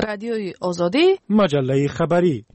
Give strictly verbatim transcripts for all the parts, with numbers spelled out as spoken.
رادیوی آزادی، مجله خبری.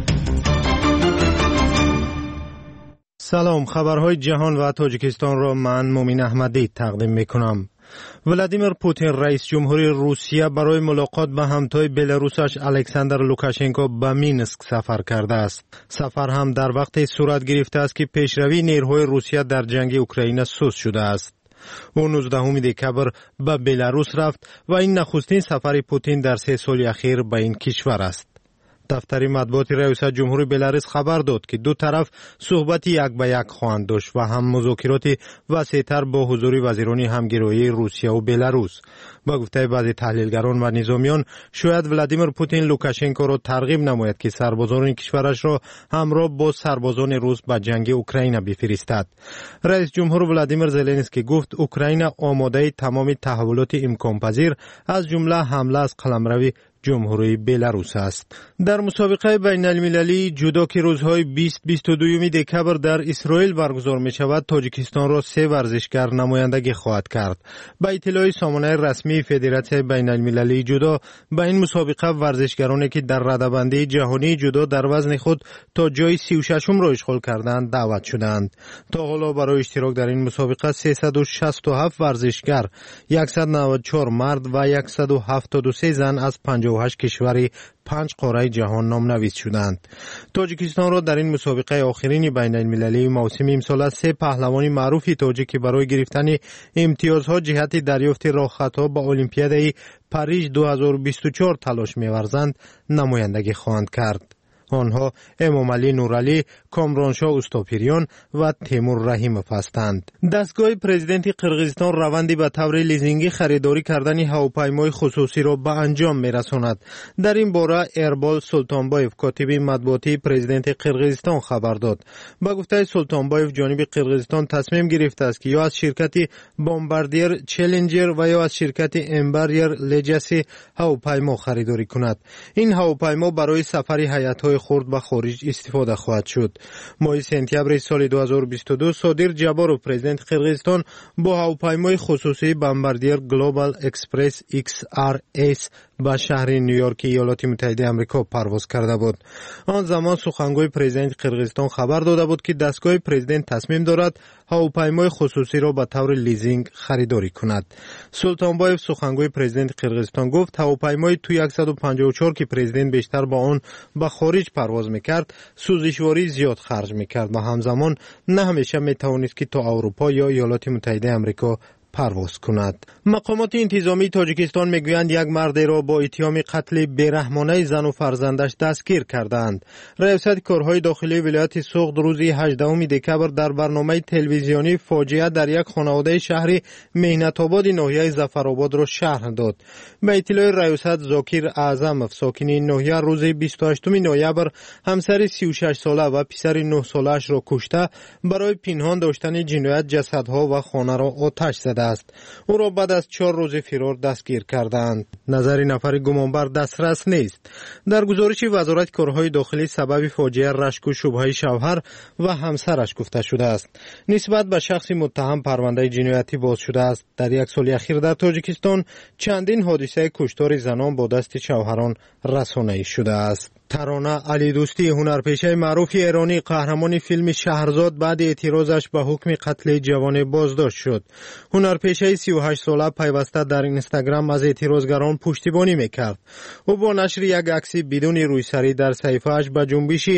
سلام، خبرهای جهان و تاجیکستان را من مومین احمدی تقدیم میکنم. ولادیمیر پوتین رئیس جمهوری روسیه برای ملاقات با همتای بلاروسش الکساندر لوکاشنکو به مینسک سفر کرده است. سفر هم در وقتی صورت گرفته است که پیشروی نیروهای روسیه در جنگ اوکراین سست شده است. او نوزدهم دکبر به بلاروس رفت و این نخستین سفر پوتین در سه سال اخیر به این کشور است. دفتر مطبوعات ریاست جمهوری بلاروس خبر داد که دو طرف صحبت یک به یک خواهند داشت و هم مذاکرات وسیع‌تر با حضور وزیران همگرایی روسیه و بلاروس. با گفته بعضی تحلیلگران و نظامیان، شاید ولادیمیر پوتین لوکاشنکو را ترغیب نماید که سربازان کشورش را همراه با سربازان روس به جنگ اوکراین بفرستد. رئیس جمهور ولادیمیر زلنسکی گفت اوکراین آماده تمام تحولات امکانپذیر از جمله حمله از قلمرو جمهوری بلاروس است. در مسابقه بین المللی جودو که روزهای بیست و بیست و دو دکبر در اسرائیل برگزار می شود، تاجیکستان را سه ورزشکار نمایندگی خواهد کرد. با اطلاع سامانه رسمی فدراسیون بین المللی جودو، با این مسابقه ورزشکارانی که در رده‌بندی جهانی جودو در وزن خود تا جای سی و ششم را اشغال کردند دعوت شدند. تا حالا برای اشتراک در این مسابقه سیصد و شصت و هفت ورزشکار، صد و نود و چهار مرد و صد و هفتاد و سه زن از پنجاه و هشت کشوری پنج قاره جهان نامنویس شدند. تاجیکستان را در این مسابقه آخرین بین المللی موسم امسال سه پهلوان معروف تاجیکی برای گرفتن امتیازها جهت دریافت راهخطها به المپیاد پاریس دو هزار و بیست و چهار تلاش می‌ورزند نمایندگی خواهند کرد. آنها امامعلی نورعلی، کامرانشاه اوستاپیریان و تیمور رحیموف هستند. دستگاه پرزیدنت قرقیزستان روندی به طور لیزینگی خریداری کردن هواپیمای خصوصی را به انجام می‌رساند. در این باره ایربال سلطانبایف، کاتب مطبوعاتی پرزیدنت قرقیزستان خبر داد. با گفته سلطانبایف، جانب قرقیزستان تصمیم گرفته است که یا از شرکت بمباردیر چالنجر و یا از شرکت امبریر لجسی هواپیما خریداری کند. این هواپیما برای سفر هیئت‌های خرد به خارج استفاده خواهد شد. ماه سپتامبر سال دو هزار و بیست و دو صادر جبارو پرزیدنت قرقیزستان با هواپیمای خصوصی بمباردیر گلوبال اکسپرس ایکس آر اس به شهر نیویورک ایالات متحده آمریکا پرواز کرده بود. آن زمان سخنگوی پرزیدنت قرقیزستان خبر داده بود که دستگاه پرزیدنت تصمیم دارد هواپیمای خصوصی را به طور لیزینگ خریداری کند. سلطانبایف، سخنگوی پرزیدنت قرقیزستان، گفت هواپیمای تو صد و پنجاه و چهار که پرزیدنت بیشتر با آن به خارج پرواز میکرد سوزشواری زیاد خرج میکرد و همزمان نه همیشه میتوانست که تا اروپا یا ایالات متحده آمریکا پرواز کند. مقامات انتظامی تاجیکستان میگویند یک مرد را با اتهام قتل بیرحمانه زن و فرزندش دستگیر کردند. ریاست کارهای داخلی ولایت سوغد روز هجدهم دکبر در برنامه تلویزیونی فاجعه در یک خانواده شهر مهنت آباد ناحیه ظفرآباد را شرح داد. به اطلاع ریاست، زاکیر اعظمov، ساکن این ناحیه، روز بیست و هشتم نوامبر همسر سی و شش ساله و پسر نه ساله‌اش را کشته برای پنهان داشتن جنایت جسدها و خانه را آتش زده است. او را بعد از چهار روز فرار دستگیر کردند. نظر نفر گمانبر دسترس نیست. در گزارش وزارت کارهای داخلی سبب فاجعه رشک و شبهه شوهر و همسرش گفته شده است. نسبت به شخص متهم پرونده جنایتی باز شده است. در یک سال اخیر در تاجیکستان چندین حادثه کشتار زنان با دست شوهران رسانه‌ای شده است. ترانه علی دوستی، هنرپیشه معروف ایرانی، قهرمان فیلم شهرزاد، بعد اعتراضش به حکم قتل جوان بازداشت شد. هنرپیشه سی و هشت ساله پیوسته در اینستاگرام از اعتراضگران پشتیبانی میکرد. او با نشر یک عکس بدون رویسری در صفحه‌اش به جنبش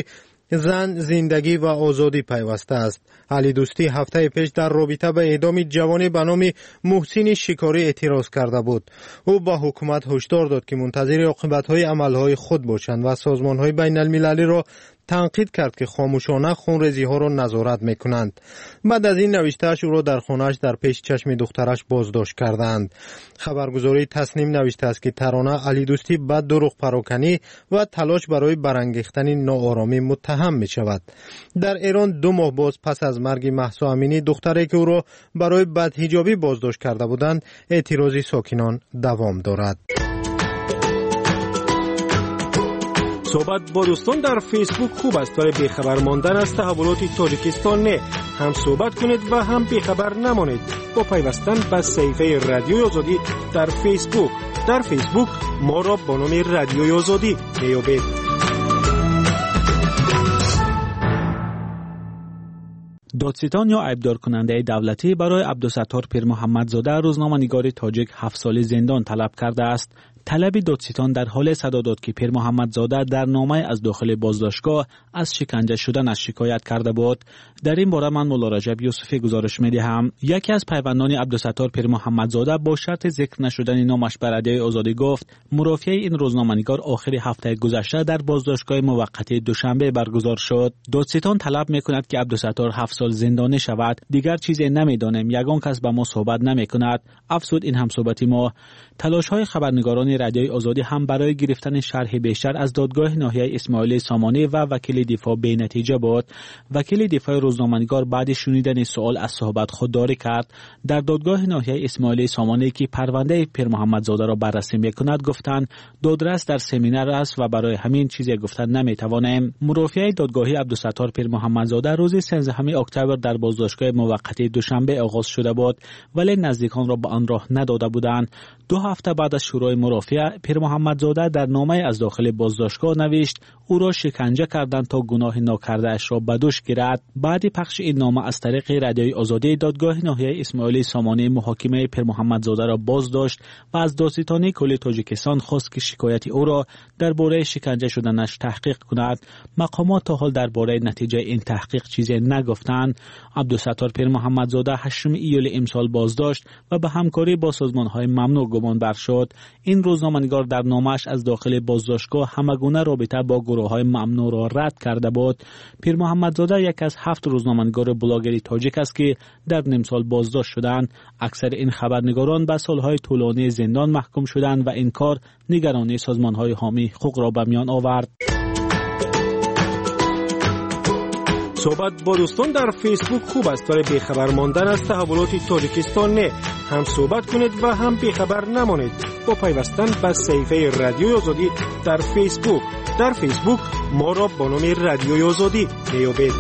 زن، زندگی و آزادی پیوسته است. علی دوستی هفته پیش در رابطه به اعدام جوانی به نام محسن شکاری اعتراض کرده بود. او با حکومت هشدار داد که منتظر عاقبت‌های عمل‌های خود باشند و سازمان‌های بین المللی را تنقید کرد که خاموشانه خونریزی‌ها را نظارت می‌کنند. بعد از این نوشته‌اش او را در خانه‌اش در پیش چشم دخترش بازداشت کردند. خبرگزاری تصنیم نوشته است که ترانه علی دوستی به دروغ پراکنی و تلاش برای برانگیختن ناآرامی متهم می‌شود. در ایران دو ماه باز پس از مرگ مهسا امینی، دختری که او را برای بدحجابی بازداشت کرده بودند، اعتراض ساکنان دوام دارد. صحبت با دوستان در فیسبوک خوب است، ولی بیخبر ماندن از تحولات تاجیکستان نه. هم صحبت کنید و هم بیخبر نمانید با پیوستن به صفحه رادیوی آزادی در فیسبوک. در فیسبوک ما را با نام رادیوی آزادی میابید. دادستان یا عیبدار کننده دولتی برای عبدالستار پیر محمدزاده روزنامه‌نگار تاجیک هفت سال زندان طلب کرده است. طلب دادستان در حال صدا داد که پیر محمدزاده در نامه از داخل بازداشتگاه از شکنجه شدنش شکایت کرده بود. در این باره من مولا رجب یوسفی گزارش می‌دهم. یکی از پیوندان عبدالستار پیر محمدزاده با شرط ذکر نشدن نامش بر رادیوی آزادی گفت مرافعه این روزنامه‌نگار آخر هفته گذشته در بازداشتگاه موقتی دوشنبه برگزار شد. دادستان طلب می‌کند که عبدالستار هفت سال زندانی شود. دیگر چیزی نمی‌دانیم. یگان کس با ما صحبت نمی‌کند. افسود این هم صحبتی ما. تلاش‌های خبرنگاران رادیوی آزادی هم برای گرفتن شرح بیشتر از دادگاه ناحیه اسماعیل سامانی و وکیل دفاع بی نتیجه بود. وکیل دفاع روزنامه‌نگار بعد شنیدن سوال از صحبت خودداری کرد. در دادگاه ناحیه اسماعیل سامانی که پرونده پیر محمدزاده را بررسی می‌کند گفتند دادرس در سمینار است و برای همین چیزی گفتن نمی‌توانیم. مرافعه دادگاهی عبدالستار پیر محمدزاده روز سیزدهم اکتبر در بازداشتگاه موقتی دوشنبه آغاز شده بود ولی نزدیکان را به آن راه نداده بودند. دو هفته بعد از شروع مرافعه پیر محمدزاده در نامه از داخل بازداشتگاه نوشت او را شکنجه کردند تا گناه ناکرده اش را به دوش گیرد. بعد پخش این نامه از طریق رادیوی آزادی دادگاه ناحیه اسماعیل سامانی محاکمه پیر محمدزاده را بازداشت و از دادستانی کل تاجیکستان خواست که شکایت او را درباره شکنجه شدنش تحقیق کند. مقامات تا حال درباره نتیجه این تحقیق چیزی نگفتند. عبدالستار پیر محمدزاده هشتم ایول امسال بازداشت و به همکاری با سازمان‌های ممنوع گمان بر شد. این روزنامه‌نگار در نامش از داخل بازداشتگاه همگونه رابطه با گروه‌های ممنوع را رد کرده بود. پیر محمدزاده یک از هفت روزنامه‌نگار بلاگری تاجیک است که در نیم سال بازداشت شدند. اکثر این خبرنگاران به سالهای طولانی زندان محکوم شدند و این کار نگرانی سازمان‌های حامی حقوق را به میان آورد. صحبت با دوستان در فیسبوک خوب است ولی بیخبر ماندن از تحولات تاجیکستان نه. هم صحبت کنید و هم بیخبر نمانید با پیوستن به صفحه رادیوی آزادی در فیسبوک. در فیسبوک ما را با نام رادیوی آزادی میابید.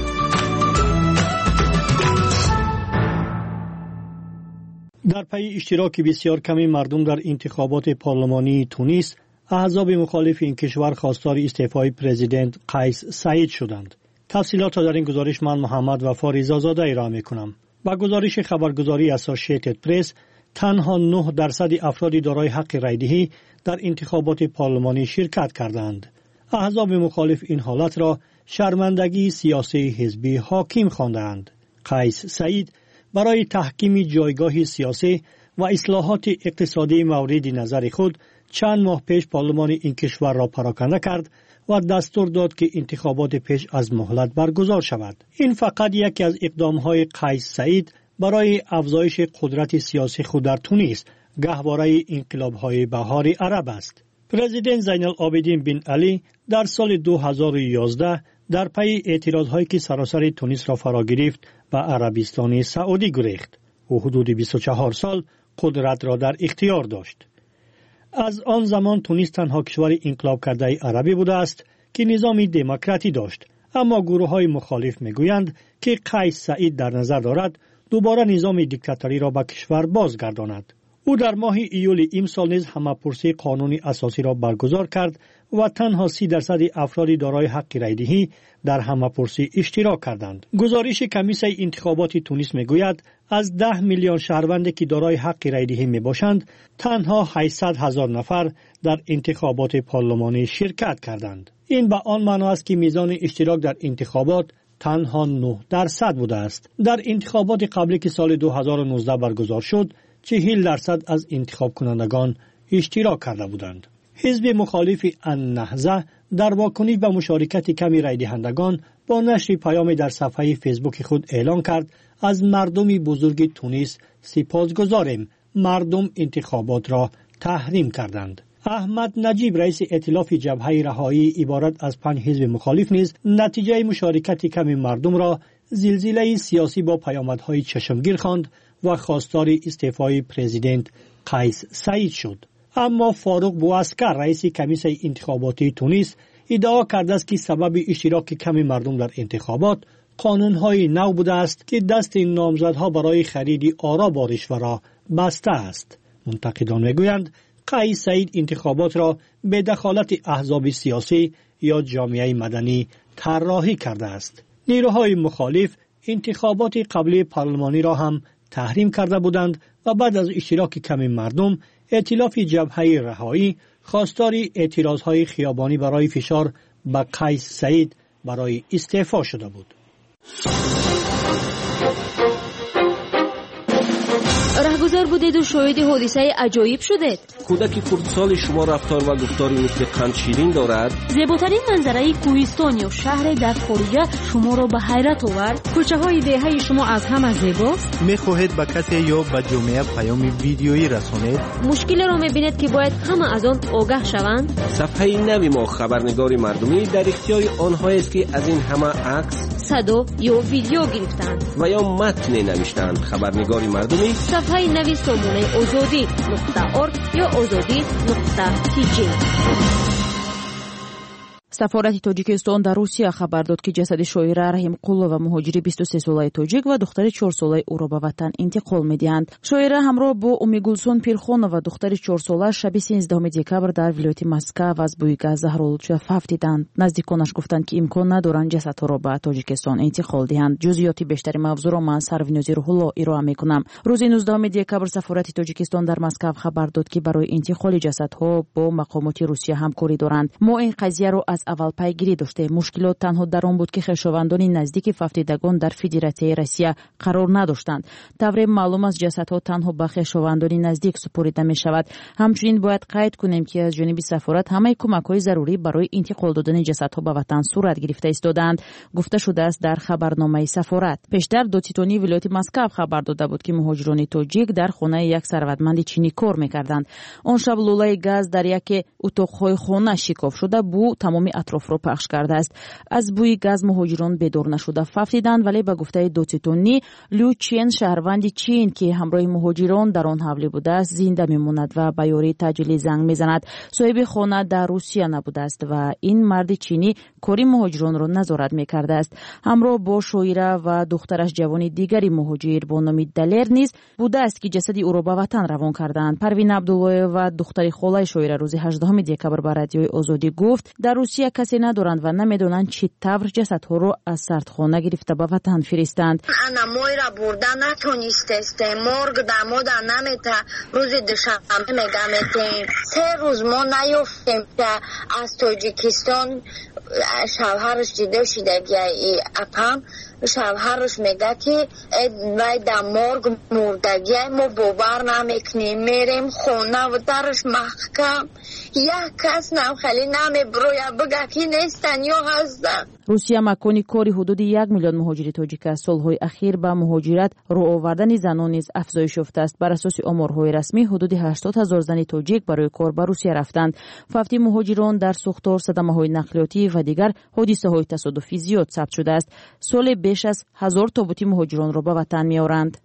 در پی اشتراک بسیار کمی مردم در انتخابات پارلمانی تونس، احزاب مخالف این کشور خواستار استعفای پرزیدنت قیس سعید شدند. تفصیلات را در این گزارش من محمد وفا رضازاده ارائه می‌کنم. با گزارش خبرگزاری اسوسییتد پرس، تنها نه درصد افراد دارای حق رایدهی در انتخابات پارلمانی شرکت کردند. احزاب مخالف این حالت را شرمندگی سیاسی حزبی حاکم خواندند. قیس سعید برای تحکیم جایگاه سیاسی و اصلاحات اقتصادی مورد نظر خود چند ماه پیش پارلمان این کشور را پراکنده کرد و دستور داد که انتخابات پیش از مهلت برگزار شود. این فقط یکی از اقدام‌های قیس سعید برای افزایش قدرت سیاسی خود در تونس، گهواره انقلاب‌های بهار عرب است. پرزیدنت زین العابدین بن علی در سال دو هزار و یازده در پی اعتراض‌هایی که سراسر تونس را فرا گرفت به عربستان سعودی گریخت. او حدود بیست و چهار سال قدرت را در اختیار داشت. از آن زمان تونس تنها کشور انقلاب کرده عربی بوده است که نظام دموکراتی داشت، اما گروه‌های مخالف می‌گویند که قیس سعید در نظر دارد دوباره نظام دیکتاتوری را به کشور بازگرداند. او در ماه ایول امسال نیز همه‌پرسی قانونی اساسی را برگزار کرد و تنها سی درصد افراد دارای حق رایدهی در همه‌پرسی اشتراک کردند. گزارش کمیسیون انتخابات تونس میگوید از ده میلیون شهروندی که دارای حق رایدهی میباشند، تنها هشتصد هزار نفر در انتخابات پارلمانی شرکت کردند. این به آن معنا است که میزان اشتراک در انتخابات تنها نه درصد بوده است. در انتخابات قبلی که سال دو هزار و نوزده برگزار شد، چهل درصد از انتخاب کنندگان اشتراک کرده بودند. حزب مخالف النهضه در واکنش به مشارکت کمی رای دهندگان با نشر پیامی در صفحه فیسبوک خود اعلان کرد از مردم بزرگ تونس سپاسگزاریم، مردم انتخابات را تحریم کردند. احمد نجیب رئیس ائتلاف جبهه رهایی عبارت از پنج حزب مخالف نیز نتیجه مشارکت کمی مردم را زلزله سیاسی با پیامدهای چشمگیر خواند و خواستار استعفای پرزیدنت قیس سعید شد. اما فاروق بواسکر رئیس کمیسیون انتخاباتی تونس ادعا کرده است که سبب اشتراک کمی مردم در انتخابات قانون‌های نو بوده است که دست نامزدها برای خرید آرا با رشوه را بسته است. منتقدان میگویند قیس سعید انتخابات را به دخالت احزاب سیاسی یا جامعه مدنی طراحی کرده است. نیروهای مخالف انتخابات قبلی پارلمانی را هم تحریم کرده بودند و بعد از اشتراک کم مردم، ائتلاف جبهه رهایی خواستار اعتراضهای خیابانی برای فشار به قیس سعید برای استعفا شده بود. رهگذر بودید و شاهد حادثه عجایب شدید. کودک خردسال شما رفتار و گفتاری مثل قند شیرین دارد. زیباترین منظره کوهستان یا شهر در خارج شما را به حیرت آورد. کوچه های دهه شما از همه زیباست. میخواهید به کسی یا به جامعه پیام ویدیویی رسانید؟ مشکل را میبینید که باید همه از آن آگاه شوند. صفحه نوی ما خبرنگار مردمی در اختیار آنهایی است که از این همه عکس، صدا یا ویدیو گرفتند و یا متن نوشتند. خبرنگار مردمی صفحه نوی سامانه آزادی نقطه ارگ یا آزادی نقطه تی جی. سفارت تاجیکستان در روسیه خبر داد که جسد شاعره رحیم قولова مهاجر بیست و سه ساله تاجیک و دختر چهار ساله او را به وطن انتقال می‌دهند. شاعره همراه با امیگولسون پیرخانова دختر چهار ساله شب سیزدهم دکبر در ولایت مسکو از بوی گاز زهرآلود فهمیدند. نزدیکانش گفتند که امکان ندارند جسدها را به تاجیکستان انتقال دهند. جزئیات بیشتری موضوع را من سروینوزی روح‌الله ارائه می‌کنم. روز نوزدهم دکبر سفارت تاجیکستان در مسکو خبر داد که برای انتقال جسدها با مقامات روسیه همکاری دارند. ما این قضیه را از اول پیگیری داشته. مشکلات تنها در آن بود که خویشاوندان نزدیک فهمیدگان در فدراسیون روسیه قرار نداشتند. طور معلوم است جسدها تنها به خویشاوندان نزدیک سپرده می شود. همچنین باید قید کنیم که از جانب سفارت همه کمک‌های ضروری برای انتقال دادن جسدها به وطن صورت گرفته ایستادند. گفته شده است در خبرنامه سفارت. پیشتر دادستانی ولایت مسکو خبر داده بود که مهاجران تاجیک در خانه یک ثروتمند چینی کار می‌کردند. آن شب لوله گاز در یک اتاق‌های خانه شکاف شده بو تمام اطراف را پخش کرده است. از بوی گاز مهاجران بدور نشده فهمیدند، ولی به گفته دادستانی لو چین شهروند چین که همراه مهاجران در آن حمله بوده است زنده میماند و به یاری تجلی زنگ میزند. صاحب خانه در روسیه نبوده است و این مرد چینی کاری مهاجران را نظارت میکرده است. همراه با شاعره و دخترش جوانی دیگری مهاجر با نام دلر نیز بوده است که جسد او را به وطن روان کردند. پروین عبدالله و دختر خاله شاعره روز هجدهم دکبر به رادیوی آزادی گفت در روسیه کسی ندارند و نمیدونند چی طور جسدها رو از سردخانه گرفته به وطن فرستند. انا مویرا برده نتونیسته مرگ دمودا نمیتا روز دوشنبه میگمتیم سه روز ما نیفتیم که از تاجیکستان شوهرش دیده شده گیه اپم شوهرش میگه که وای در مرگ مردگی ما باور نمیکنیم میریم خونه و درش محکم یک کس نم خیلی نمیبروی بگه که نیستن یا هستن. روسیه مکانی کاری حدود یک میلیون مهاجر تاجیک است. سالهای اخیر به مهاجرت رو آوردن زنان نیز افزایش یافته است. بر اساس آمارهای رسمی حدود هشتاد هزار زن تاجیک برای کار به روسیه رفتند. فقط مهاجران در سوختار، صدمه‌های نقلیاتی و دیگر حادثه‌های تصادفی زیاد ثبت شده است. سال بیش از هزار تابوتی مهاجران را به وطن می‌آورند.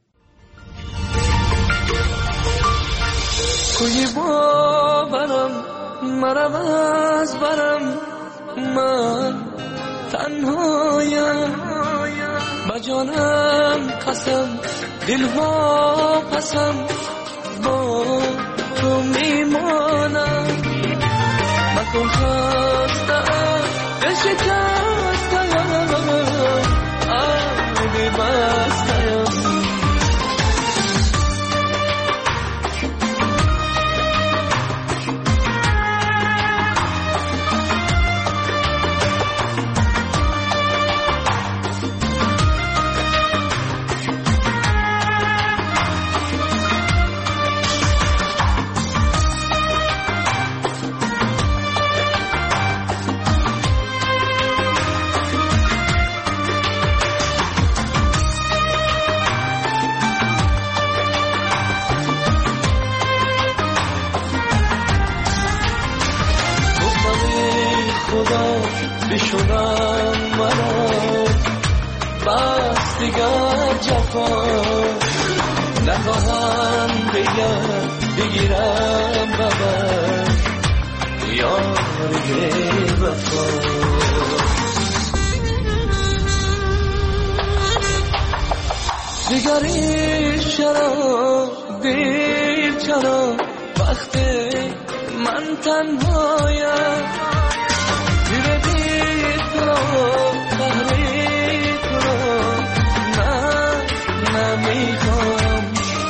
کوی باورم مرم از برم من تنهایم با جانم قسم دلها پسم با تو میمانم مکن خستم بشکستم آبی بستم بشونم مرا بس دیگر جفا نخواهم بگم بگیرم ببر یار وفا دیگری چرا دیر چرا وقتی من تنهایم زیر دید رو قهرید رو نه نمیخوام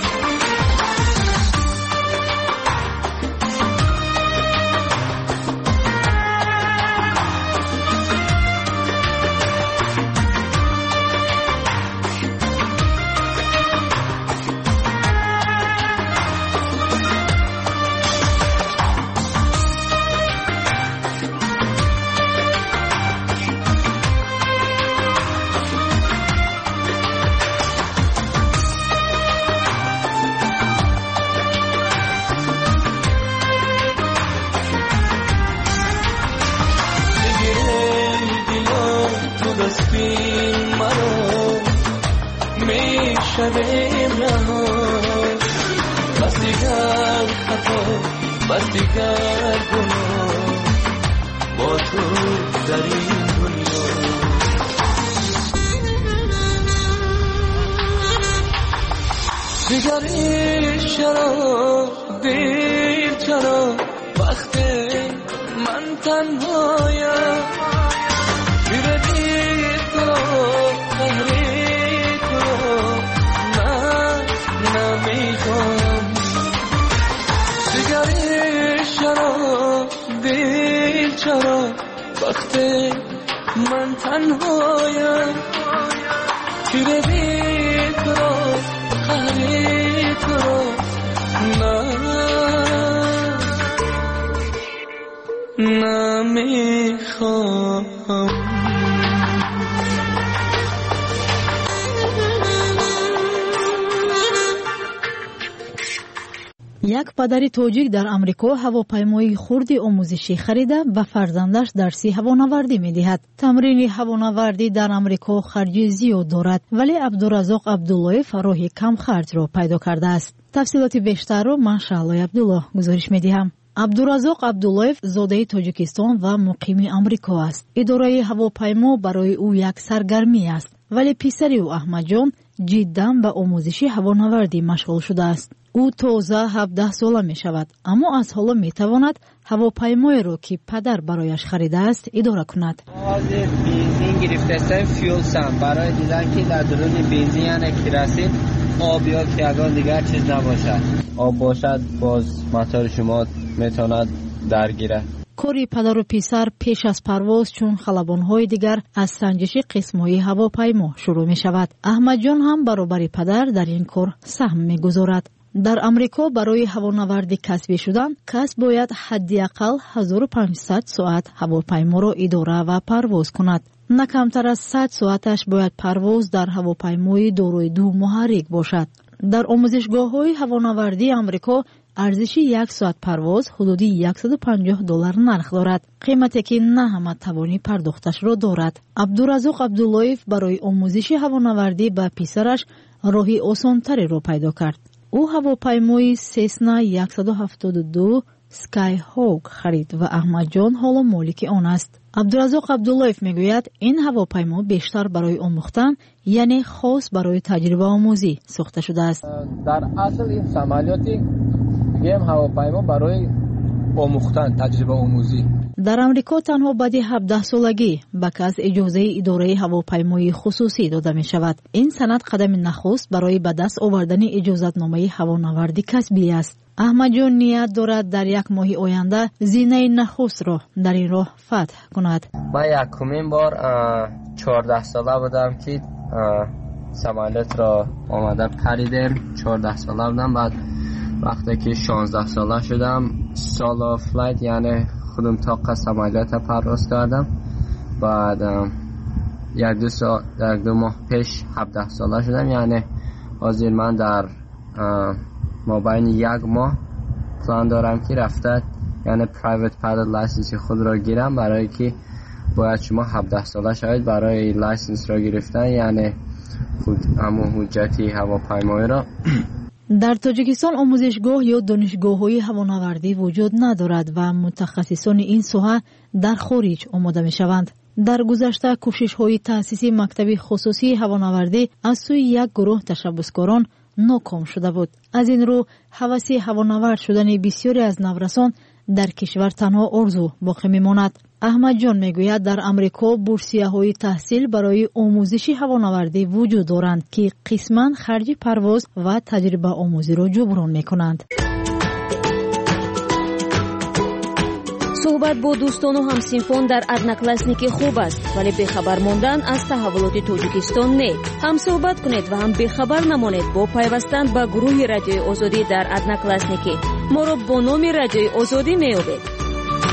شدیم رها بس دیگر خطا بس دیگر گناه با تو در این دنیا دیگر عشق چرا دیر چرا وقتی من تنهایم زیر دید تو قهرید تو نمیخوام دیگر چرا دیر چرا وقتی من تنهایم تیر دید رو خرید رو نه نمیخوام یک پدر توجیک در امریکا هواپیمای خردی آموزشی خریده و فرزندش درسی هوانوردی می‌دهد. تمرین هوانوردی در امریکا خرج زیاد دارد، ولی عبدالرزاق عبداللهیف راه کم خرج را پیدا کرده است. تفصیلات بیشتر را من شعله عبدالله گزارش می‌دهم. عبدالرزاق عبداللهیف زاده تاجیکستان و مقیم امریکا است. اداره هواپیما برای او یک سرگرمی است، ولی پسر او احمد جان جداً به آموزش هوانوردی مشغول شده است. او تازه هفده ساله می شود، اما از حالا می تواند هواپیمایی را که پدر برایش خریده است اداره کند. آواز بنزین گرفته فیول سم برای دیدن که در درون بنزین یعنی که رسید آب یا کیگان دیگر چیز نباشد. آب باشد باز موتور شما میتواند درگیره. کاری پدر و پسر پیش از پرواز چون خلبان‌های دیگر از سنجش قسم‌های هواپیما شروع می شود. احمد جان هم برابر پدر در این کار سهم می گذارد. در امریکا برای هوانوردی کسبی شدن کس باید حداقل هزار و پانصد ساعت هواپیما را اداره و پرواز کند. نه کمتر از صد ساعتش باید پرواز در هواپیمای دارای دو محرک باشد. در آموزشگاه‌های هوانوردی امریکا ارزش یک ساعت پرواز حدودی صد و پنجاه دلار نرخ دارد، قیمتی که نه همه توانی پرداختش را دارد. عبدالرزاق عبداللهیف برای آموزش هوانوردی به پسرش راهی آسان‌تری را پیدا کرد. او هواپیمای سسنا صد و هفتاد و دو سکای هاک خرید و احمد جان حالا مالک آن است. عبدالرزاق عبداللهیف میگوید این هواپیما بیشتر برای آموختن یعنی خاص برای تجربه آموزی ساخته شده است. در اصل این سمالیاتی گیم هواپیما برای آموختن تجربه آموزی. در امریکا تنها بعد هفده سالگی به کس اجازه اداره هواپیمای خصوصی داده می شود. این سند قدم نخست برای به دست آوردن اجازتنامه هوانوردی کسبی است. احمد جان نیت دارد در یک ماه آینده زینه نخست را در این راه فتح کند. من یکمین بار چهارده ساله بودم که سمالت را آمده پریدم. چهارده ساله بودم. بعد وقتی که شانزده ساله شدم سالو فلایت یعنی خودم طاقه سمالت پرواز کردم. بعد یک دو سال یک دو ماه پیش هفده ساله شدم، یعنی حاضر من در مابین یک ماه پلان دارم که رفته یعنی پرایوت پایلوت لایسنس خود را گیرم، برای که باید شما هفده ساله شاید برای لایسنس را گرفتن یعنی همون حجتی هواپیمایی را. در تاجیکستان آموزشگاه یا دانشگاه‌های هوانوردی وجود ندارد و متخصصان این ساحه در خارج آماده می‌شوند. در گذشته کوشش‌های تأسیس مکتب خصوصی هوانوردی از سوی یک گروه تشبسکاران ناکام شده بود. از این رو هوس هوانورد شدن بسیاری از نورسان در کشور تنها آرزو باقی میماند. احمد جان میگوید در امریکا بورسیه‌های تحصیل برای آموزش هوانوردی وجود دارند که قسماً خرج پرواز و تجربه آموزی را جبران میکنند. صحبت با دوستان و همسینفان در ادناکلاسنیک خوب است، ولی بخبر ماندن از تحولات تاجیکستان نه. هم صحبت کنید و هم بخبر نمانید با پیوستن به گروه رادیوی آزادی در ادناکلاسنیک. ما را با نام رادیوی آزادی میابید.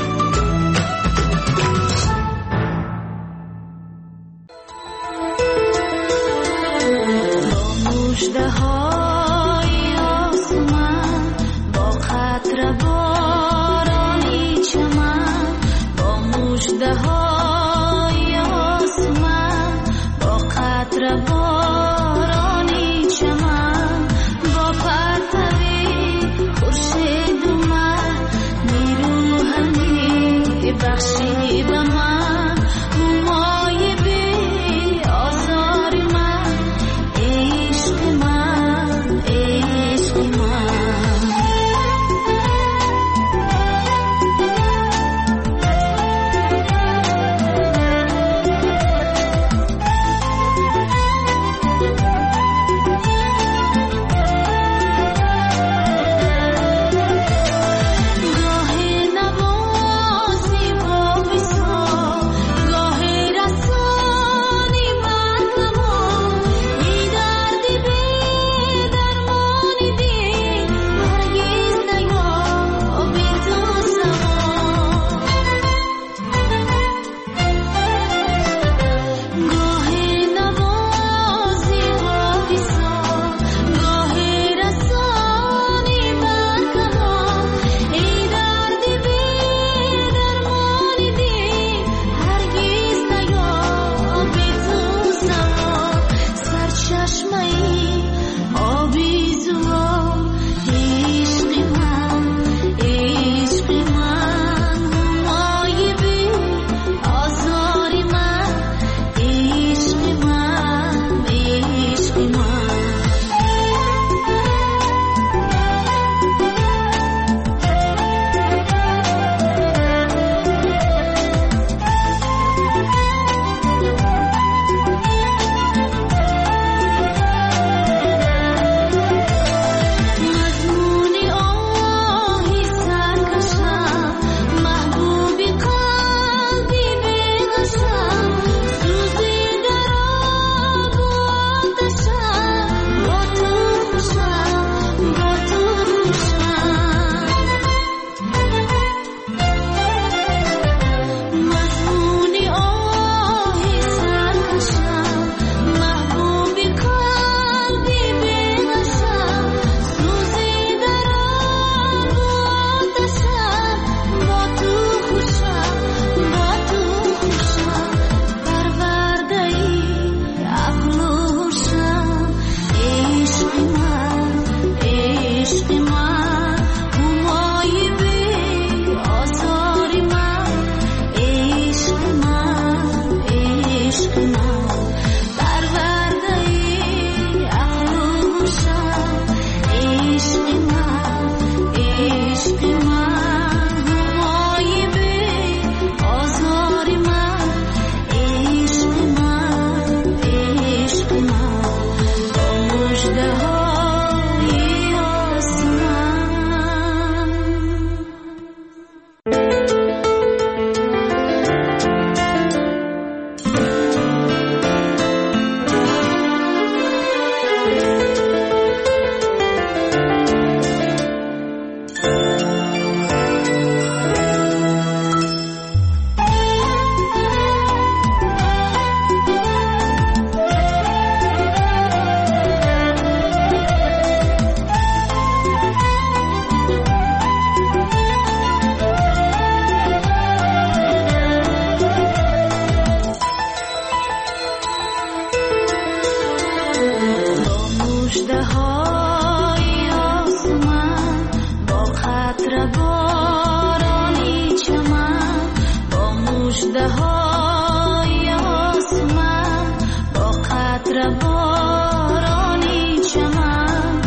های آسمان با قطره بارانی چمن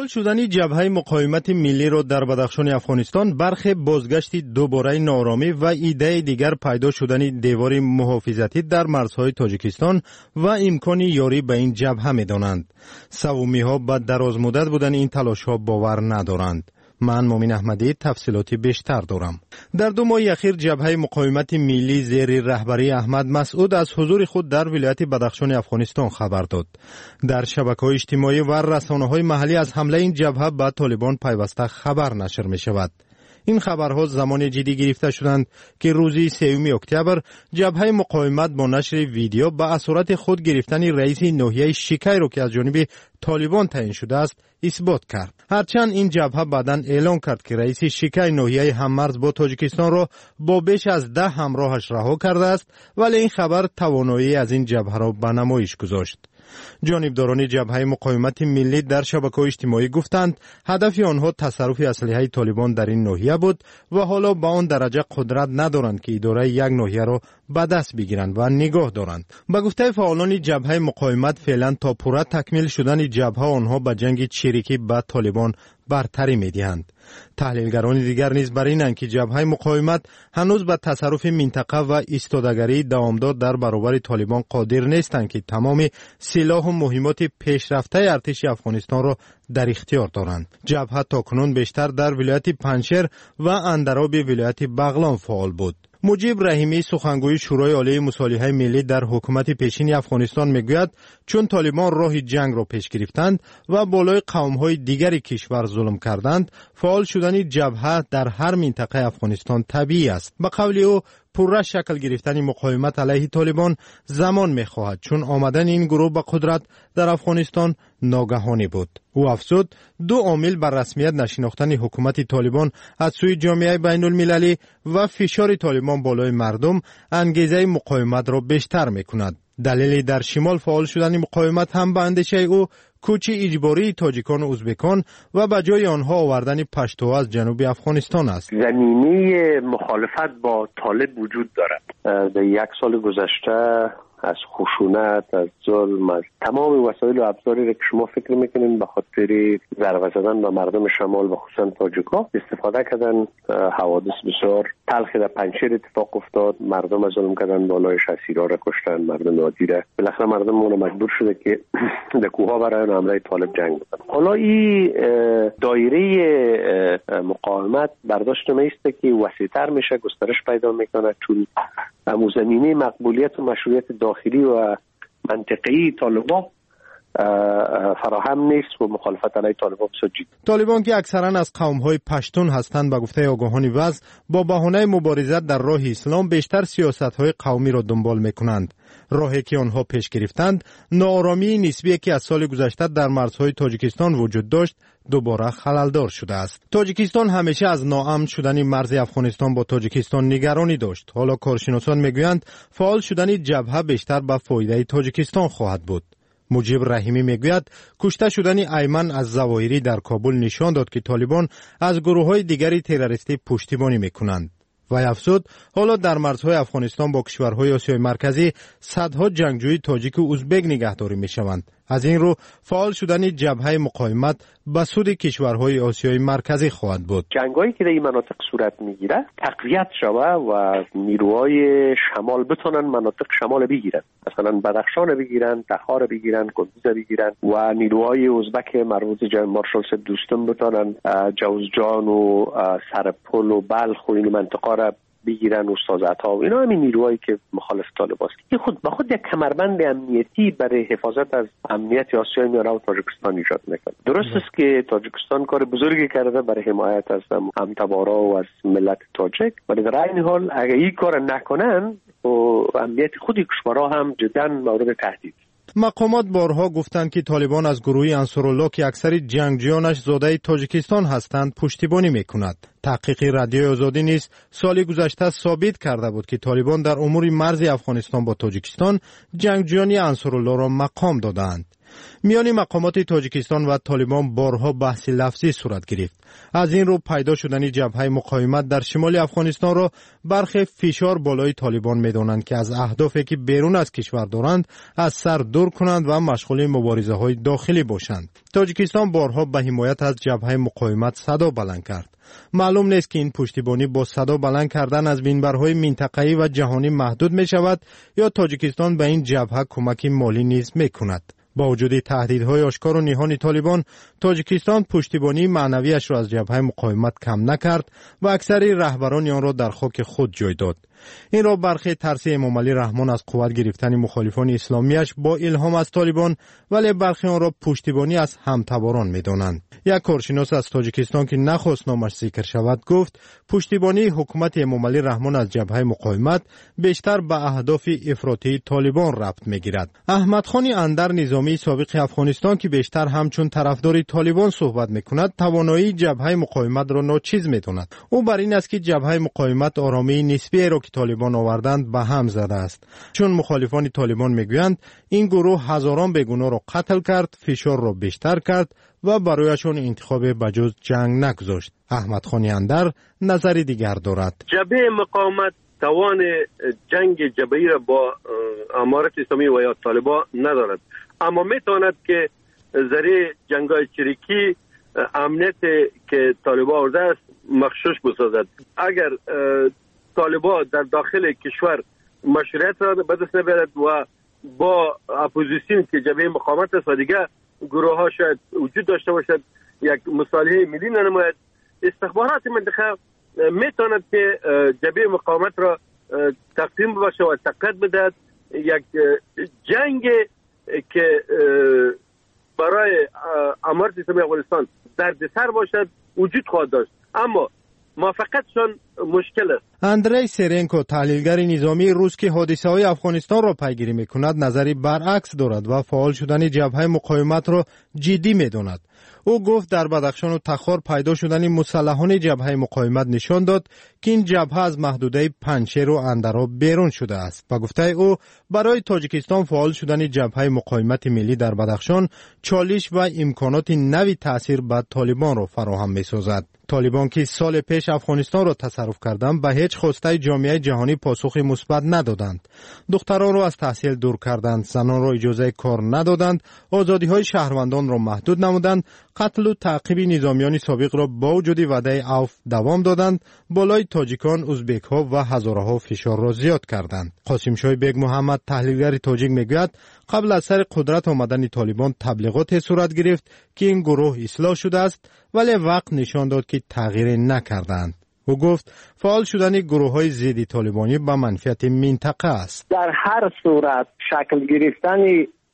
فعال شدن جبهه مقاومت ملی را در بدخشان افغانستان برخی بازگشت دوباره نارامی و ایده دیگر پیدا شدن دیوار محافظتی در مرزهای تاجیکستان و امکان یاری به این جبهه می‌دانند. سومی ها به دراز مدت بودن این تلاش ها باور ندارند. من مومین احمدی تفصیلاتی بیشتر دارم. در دو ماه اخیر جبهه مقاومت ملی زیر رهبری احمد مسعود از حضور خود در ولایت بدخشان افغانستان خبر داد. در شبکه‌های اجتماعی و رسانه‌های محلی از حمله این جبهه به طالبان پیوسته خبر نشر می‌شود. این خبرها زمان جدی گرفته شدند که روز سوم اکتبر جبهه مقاومت با نشر ویدیو به اسارت خود گرفتن رئیس ناحیه شیکای را که از جانب طالبان تعیین شده است اثبات کرد. هرچند این جبهه بعداً اعلام کرد که رئیس شیکای ناحیه هممرز با تاجیکستان را با بیش از ده همراهش رها کرده است، ولی این خبر توانایی از این جبهه را به نمایش گذاشت. جانبداران جبهه مقاومت ملی در شبکه‌های اجتماعی گفتند هدف آنها تصرف اسلحه طالبان در این ناحیه بود و حالا با آن درجه قدرت ندارند که اداره یک ناحیه را به دست بگیرند و نگاه دارند. به گفته فعالان جبهه مقاومت فعلا تا پوره تکمیل شدن جبهه آنها به جنگ چریکی با طالبان برتری می‌دهند. تحلیلگران دیگر نیز بر اینند که جبهه مقاومت هنوز به تصرف منطقه و ایستادگری دوامدار در برابر طالبان قادر نیستند که تمام سلاح و مهمات پیشرفته ارتش افغانستان را در اختیار دارند. جبهه تاکنون بیشتر در ولایت پنجشیر و اندراب ولایت بغلان فعال بود. مجیب رحیمی سخنگوی شورای عالی مصالحه ملی در حکومت پیشین افغانستان میگوید چون طالبان راه جنگ را پیش گرفتند و بالای قوم‌های دیگری کشور ظلم کردند، فعال شدن جبهه در هر منطقه افغانستان طبیعی است. به قول او پوره شکل گرفتن مقاومت علیه طالبان زمان می‌خواهد چون آمدن این گروه به قدرت در افغانستان ناگهانی بود. او افزود دو عامل بر رسمیت نشناختن حکومت طالبان از سوی جامعه بین المللی و فشار طالبان بالای مردم انگیزه مقاومت را بیشتر می‌کند. دلیلی در شمال فعال شدن مقاومت هم به اندیشه او کوچ اجباری تاجیکان و ازبکان و به جای آنها آوردن پشتوها از جنوب افغانستان است. زمینه مخالفت با طالب وجود دارد. در یک سال گذشته از خشونت، از ظلم، از تمام وسایل و ابزاری که شما فکر میکنین به خاطر ضربه زدن به مردم شمال و خصوصا تاجیک‌ها استفاده کردن. حوادث بسیار تلخی در پنجشیر اتفاق افتاد، مردم ظلم کردن، بالایش اسیرا را کشتن، مردم عادی را. بالاخره مردم اون مجبور شده که در کوه‌ها برای حمله طالب جنگ بکنن. حالا این دایره مقاومت برداشت میسته که وسیع‌تر میشه، گسترش پیدا میکنه چون زمینه مقبولیت و مشروعیت داخلی و منطقی طالبان فراهم نیست و مخالفت علیه طالبان بسیار جدی. طالبان که اکثرا از قوم‌های پشتون هستند به گفته آگاهان وضع با بهانه مبارزه در راه اسلام بیشتر سیاست‌های قومی را دنبال می‌کنند. راهی که آنها پیش گرفتند ناآرامی نسبی که از سال گذشته در مرزهای تاجیکستان وجود داشت دوباره خللدار شده است. تاجیکستان همیشه از ناامن شدن مرز افغانستان با تاجیکستان نگرانی داشت. حالا کارشناسان میگویند فعال شدن جبهه بیشتر به فایده تاجیکستان خواهد بود. مجیب رحیمی میگوید کشته شدن ایمن از ظواهری در کابل نشان داد که طالبان از گروه‌های دیگری تروریستی پشتیبانی میکنند. و افزود حالا در مرزهای افغانستان با کشورهای آسیای مرکزی صدها جنگجوی تاجیک و ازبک نگهداری میشوند. از این رو فعال شدن جبهه مقاومت به سود کشورهای آسیای مرکزی خواهد بود. جنگایی که در این مناطق صورت میگیره تقویت شوه و نیروهای شمال بتونن مناطق شمال بگیرن، مثلا بدخشان بگیرن، تخار بگیرن، کندوز بگیرن و نیروهای ازبک مربوط به مارشال سید دوستم بتونن جوزجان و سرپل و بلخ و این منطقه را بگیرن، استاد عطا و اینا همین نیروهایی که مخالف طالب است که خود به خود یک کمربند امنیتی برای حفاظت از امنیت آسیای میانه و تاجیکستان ایجاد میکنه. درست است که تاجیکستان کار بزرگی کرده برای حمایت از همتبارا و از ملت تاجیک، ولی در این حال اگه این کار نکنن و امنیت خود کشورها هم جدا مورد تهدید. مقامات بارها گفتند که طالبان از گروه انصارالله که اکثر جنگجویانش زاده تاجیکستان هستند پشتیبانی میکند. تحقیق رادیوی آزادی نیز سال گذشته ثابت کرده بود که طالبان در امور مرز افغانستان با تاجیکستان جنگجویان انصارالله را مقام دادند. میان مقامات تاجیکستان و طالبان بارها بحث لفظی صورت گرفت. از این رو پیدا شدن جبهه مقاومت در شمال افغانستان را برخی فشار بالای طالبان می‌دانند که از اهدافی که بیرون از کشور دارند از سر دور کنند و مشغول مبارزه‌های داخلی باشند. تاجیکستان بارها به حمایت از جبهه مقاومت صدا بلند کرد. معلوم نیست که این پشتیبانی با صدا بلند کردن از منبرهای منطقه‌ای و جهانی محدود می شود یا تاجیکستان به این جبهه کمک مالی نیز می کند. با وجود تهدیدهای آشکار و نهان طالبان، تاجیکستان پشتیبانی معنویش را از جبهه مقاومت کم نکرد و اکثر رهبران آن را در خاک خود جای داد. این را برخی ترس امام علی رحمان از قوت گرفتن مخالفان اسلامیش با الهام از طالبان، ولی برخی آن را پشتیبانی از همتباران می‌دانند. یک کارشناس از تاجیکستان که نخواست نامش ذکر شود گفت پشتیبانی حکومت امام علی رحمان از جبهه مقاومت بیشتر به اهداف افراطی طالبان ربط می‌گیرد. احمد خان اندر نظامی سابق افغانستان که بیشتر همچون طرفدار طالبان صحبت می‌کند، توانایی جبهه مقاومت را ناچیز می‌داند. او بر این است که جبهه مقاومت آرامی نسبی را که طالبان آوردند به هم زده است، چون مخالفان طالبان میگویند این گروه هزاران بیگناه را قتل کرد، فشار را بیشتر کرد و برایشان انتخاب بجز جنگ نگذاشت. احمد خان اندر نظر دیگر دارد. جبهه مقاومت توان جنگ جبهه‌ای را با امارت اسلامی و یا طالبان ندارد، اما میتواند که ذریعه جنگ‌های چریکی امنیت که طالبان آورده است مخشوش بسازد. اگر طالبان در داخل کشور مشروعیت را به دست نبرد و با اپوزیسیون که جبهه مقاومت است و دیگه گروه ها شاید وجود داشته باشد، یک مصالحه ملی ننماید، استخبارات منطقه میتواند که جبهه مقاومت را تقسیم ببخشه و تقویت بدهد. یک جنگ که برای امارت اسلامی افغانستان دردسر باشد وجود خواهد داشت، اما موافقتشان مشکل است. اندری سرنکو، تحلیلگر نظامی روس که حادثه های افغانستان را پیگیری میکند، نظری برعکس دارد و فعال شدن جبهه مقاومت را جدی میداند. او گفت در بدخشان و تخار پیدا شدن مسلحان جبهه مقاومت نشان داد که این جبهه از محدوده پنجشیر و اندرا بیرون شده است. با گفته او برای تاجیکستان فعال شدن جبهه مقاومت ملی در بدخشان چالش و امکانات نوی تأثیر بر طالبان را فراهم می‌سازد. طالبان که سال پیش افغانستان را تصرف کردند به هیچ خواسته جامعه جهانی پاسخ مثبت ندادند. دختران را از تحصیل دور کردند، زنان را اجازه کار ندادند، آزادی‌های شهروندان را محدود نمودند، قتل و تعقیب نظامیان سابق را با وجود وعده عفو دوام دادند، بالای تاجیکان، ازبک‌ها و هزاره‌ها فشار را زیاد کردند. قاسم شاه بیگ محمد، تحلیلگر تاجیک میگوید قبل از سر قدرت آمدن طالبان تبلیغات صورت گرفت که این گروه اصلاح شده است، ولی وقت نشان داد که تغییر نکردند. او گفت فعال شدن گروه‌های ضد طالبانی به منفعت منطقه است. در هر صورت شکل گرفتن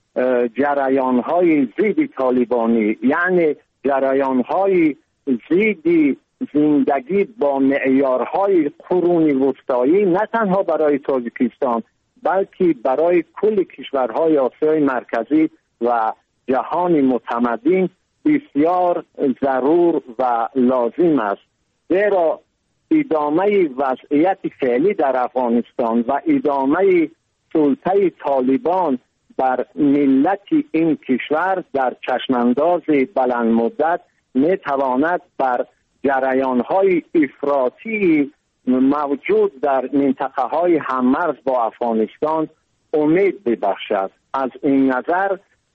جریان‌های ضد طالبانی، یعنی جریان‌های ضد زندگی با معیارهای قرون وسطایی، نه تنها برای تاجیکستان بلکه برای کل کشورهای آسیای مرکزی و جهان متمدن بسیار ضرور و لازم است. زیرا ادامه وضعیت فعلی در افغانستان و ادامه سلطه طالبان بر ملت این کشور در چشمانداز بلند مدت می تواند بر جریان‌های افراطی موجود در منطقه های هممرز با افغانستان امید ببخشد. از این نظر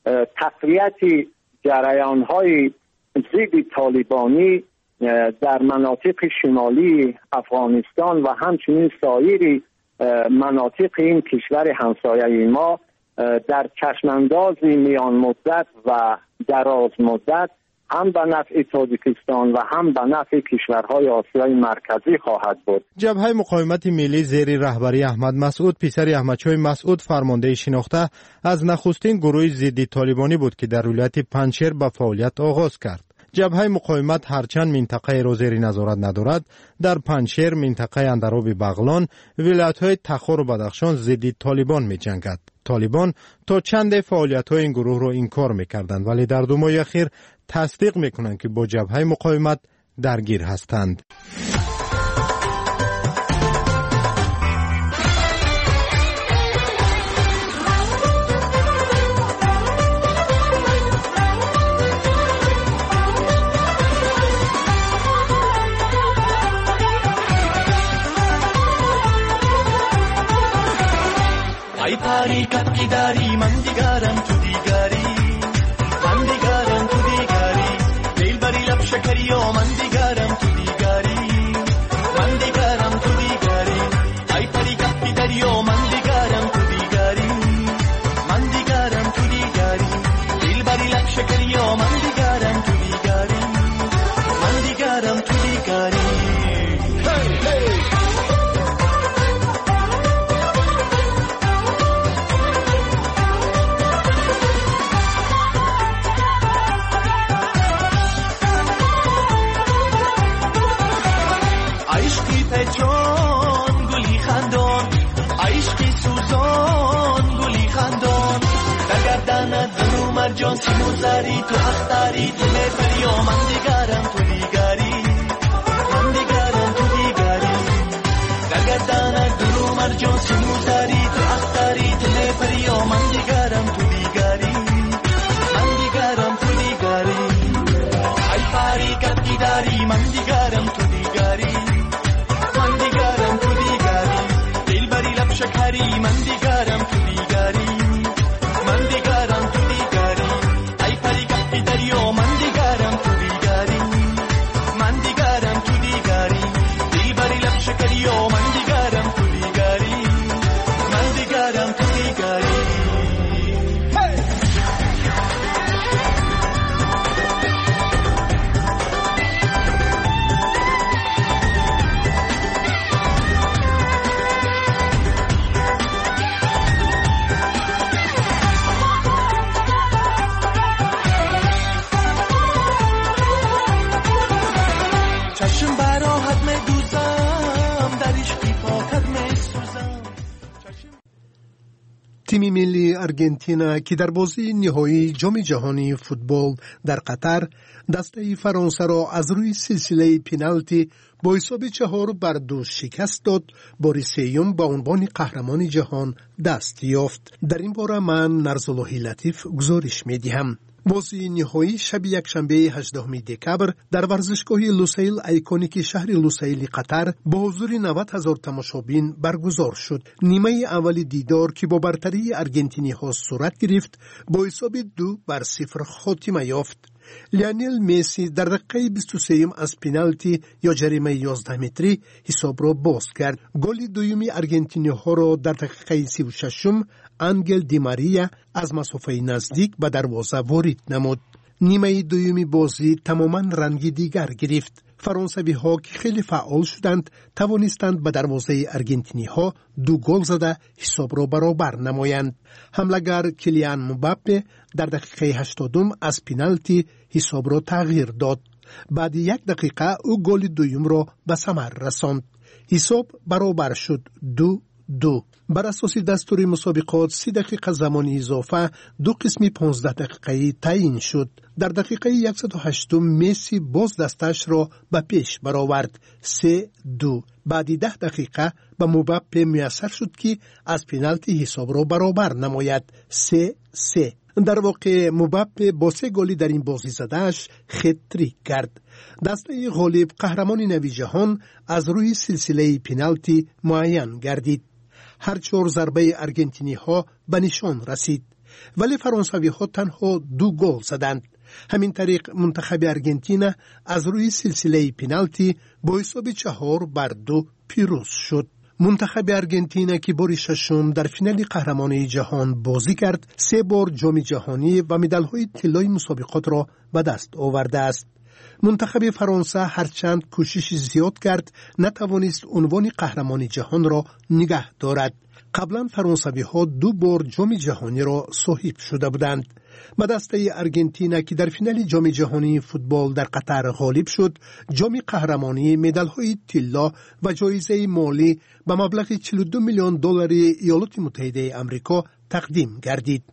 تقویت جریان‌های ضد طالبانی در مناطق شمالی افغانستان و همچنین سایر مناطق این کشور همسایه ما در چشمانداز میان مدت و دراز مدت هم به نفع تاجیکستان و هم به نفع کشورهای آسیای مرکزی خواهد بود. جبهه مقاومت ملی زیر رهبری احمد مسعود، پسر احمدشاه مسعود فرمانده شناخته، از نخستین گروه ضد طالبانی بود که در ولایت پنجشیر به فعالیت آغاز کرد. جبهه مقاومت هرچند منطقه را زیر نظارت ندارد، در پنجشیر، منطقه اندراب بغلان، ولایت‌های تخار و بدخشان ضد طالبان می‌جنگد. طالبان تا چند فعالیت‌های این گروه را انکار می‌کردند، ولی در دو ماه اخیر تصدیق می‌کنند که با جبهه مقاومت درگیر هستند. فریقت که داری من دیگرم تو دیگری من دیگرم تو دیگری دل بری لب شکری و من دیگرم تو دیگری من دیگرم تو دیگری ای فریقت که داری و من دیگرم تو دیگری من دیگرم تو دیگری دل بری لب شکری و من دیگرم تو دیگری من دیگرم تو دیگری hey, hey. جان گلی خندان عشقی سوزان گلی خندان در گردنت دنو مرجان سیموزاری تو اختاری تو میپری و من دیگرم تو دیگری من دیگرم تو دیگری در گردنت دنو مرجان سیموزاری تو اختاری تو میپری و من دیگرم تو دیگری من دیگرم تو دیگری ای فریقت کی داری من دیگرم تو دیگری شکری من دیگرم تو دیگری من دیگرم تو دیگری ای فریقت که داری و من دیگرم تو دیگری من دیگرم تو دیگری دل بری لب شکری و من دیگرم تو دیگری من دیگرم تو دیگری تیم ملی ارژانتین که در بازی نهایی جام جهانی فوتبال در قطر دسته فرانسه را از روی سلسله پنالتی با حساب چهار بر دو شکست داد، بار سوم با عنوان قهرمان جهان دست یافت. در این باره من نرزاللهی لطیف گزارش می‌دهم. بازی نهایی شب یکشنبه هجدهم دکبر در ورزشگاه لوسیل ایکونیک شهر لوسیل قطر با حضور نود هزار تماشابین برگزار شد. نیمه اول دیدار که با برتری ارژانتینی ها صورت گرفت با حساب دو بر صفر خاتمه یافت. لیونل مسی در دقیقه بیست و سه از پنالتی یا جریمه یازده متری حساب را باز کرد. گل دومی ارژانتینی ها را در دقیقه سی و شش انگل دی ماریا از مسافه نزدیک به دروازه وارد نمود. نیمه دومی بازی تماما رنگی دیگر گرفت. فرانسوی ها که خیلی فعال شدند توانستند به دروازه ارژانتینی ها دو گل زده حساب را برابر نمایند. حمله‌گر کیلیان مباپه در دقیقه هشتادم از پنالتی حساب را تغییر داد. بعد یک دقیقه او گل دوم را به ثمر رساند. حساب برابر شد دو دو. بر اساس دستور مسابقات سی دقیقه زمان اضافه دو قسم پانزده دقیقه‌ای تعیین شد. در دقیقه صد و هشت مسی باز دستش را به پیش برآورد سه دو. بعد ده دقیقه به مباپه میسر شد که از پنالتی حساب را برابر نماید سه سه. در واقع مباپه با سه گلی در این بازی زدهش خطریک کرد. دسته غالب قهرمان نوی جهان از روی سلسله پنالتی معین گردید. هر چهار ضربه ارژانتینی ها به نشان رسید، ولی فرانسوی ها تنها دو گل زدند. همین طریق منتخب ارژانتین از روی سلسله پنالتی با حساب چهار بر دو پیروز شد. منتخب ارژانتین که بار ششم در فینال قهرمانی جهان بازی کرد، سه بار جام جهانی و مدال‌های طلای مسابقات را به دست آورده است. منتخب فرانسه هرچند کوشش زیاد کرد نتوانست عنوان قهرمان جهان را نگه دارد. قبلا فرانسوی ها دو بار جام جهانی را صاحب شده بودند. به دسته ارژانتین که در فینال جام جهانی فوتبال در قطر غالب شد، جام قهرمانی، مدال‌های طلا و جایزه مالی به مبلغ چهل و دو میلیون دلار ایالات متحده آمریکا تقدیم گردید.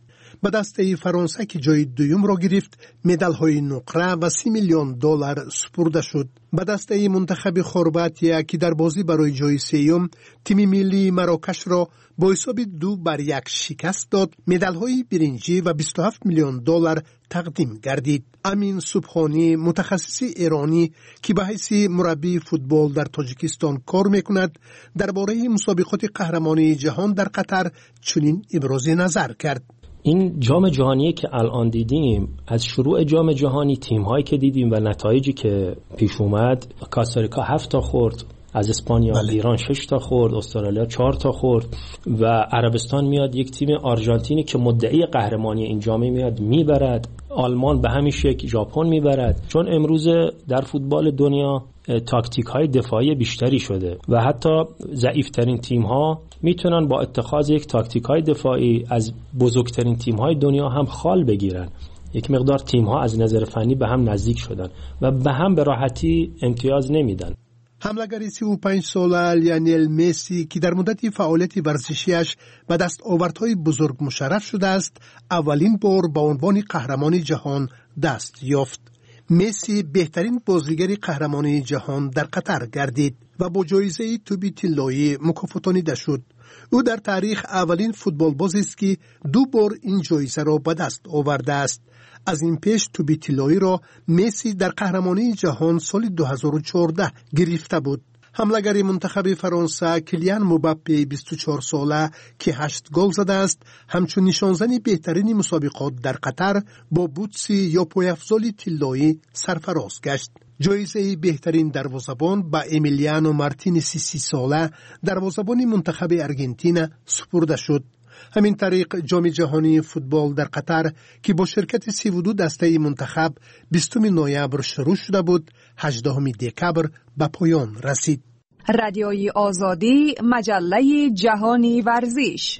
به دسته فرانسه که جای دوم را گرفت مدال های نقره و سی میلیون دلار سپرده شد. به دسته منتخب خرواطیه که در بازی برای جای سوم تیم ملی مراکش را با حساب دو بر یک شکست داد، مدال های برنجی و بیست و هفت میلیون دلار تقدیم گردید. امین سبحانی متخصص ایرانی که به حیث مربی فوتبال در تاجیکستان کار میکند درباره مسابقات قهرمانی جهان در قطر چنین ابراز نظر کرد. این جام جهانی که الان دیدیم، از شروع جام جهانی تیم‌هایی که دیدیم و نتایجی که پیش اومد، کاستاریکا هفت تا خورد از اسپانیا، بله. ایران شش تا خورد، استرالیا چهار تا خورد و عربستان میاد یک تیم آرژانتینی که مدعی قهرمانی این جام میاد میبرد. آلمان به همین شکل ژاپن میبرد. چون امروز در فوتبال دنیا تاکتیک های دفاعی بیشتری شده و حتی ضعیفترین تیم ها میتونن با اتخاذ یک تاکتیک های دفاعی از بزرگترین تیم های دنیا هم خال بگیرن. یک مقدار تیم ها از نظر فنی به هم نزدیک شدن و به هم به راحتی امتیاز نمیدن. حمله‌گر سی و پنج ساله لیونل مسی که در مدت فعالیت ورزشیش به دستاوردهای بزرگ مشرف شده است، اولین بار به عنوان قهرمان جهان دست یافت. مسی بهترین بازیگر قهرمانی جهان در قطر گردید و با جایزه توپ طلایی مکافاتانیده شد. او در تاریخ اولین فوتبال بازی است که دو بار این جایزه را به دست آورده است. از این پیش توپ طلایی را مسی در قهرمانی جهان سال دو هزار و چهارده گرفته بود. حمله‌گر منتخب فرانسه کلیان مباپه بیست و چهار ساله که هشت گل زده است، همچون نشانزن بهترین مسابقات در قطر با بوتسی یا پایافزال طلایی سرفراز گشت. جایزه بهترین دروازه‌بان با امیلیانو مارتینز سی ساله دروازه‌بان منتخب ارژانتین سپرده شد. همین طریق جام جهانی فوتبال در قطر که با شرکت سی و دو دسته منتخب بیستم نوامبر شروع شده بود، هجدهم دکبر به پایان رسید. رادیوی آزادی، مجله جهانی ورزش.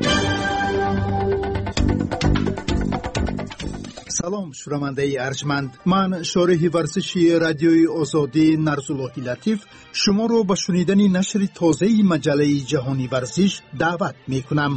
سلام شنونده ارجمند، من شارح ورزشی رادیوی آزادی نرزاللهی لطیف شما رو به شنیدن نشر تازه مجله جهانی ورزش دعوت می کنم.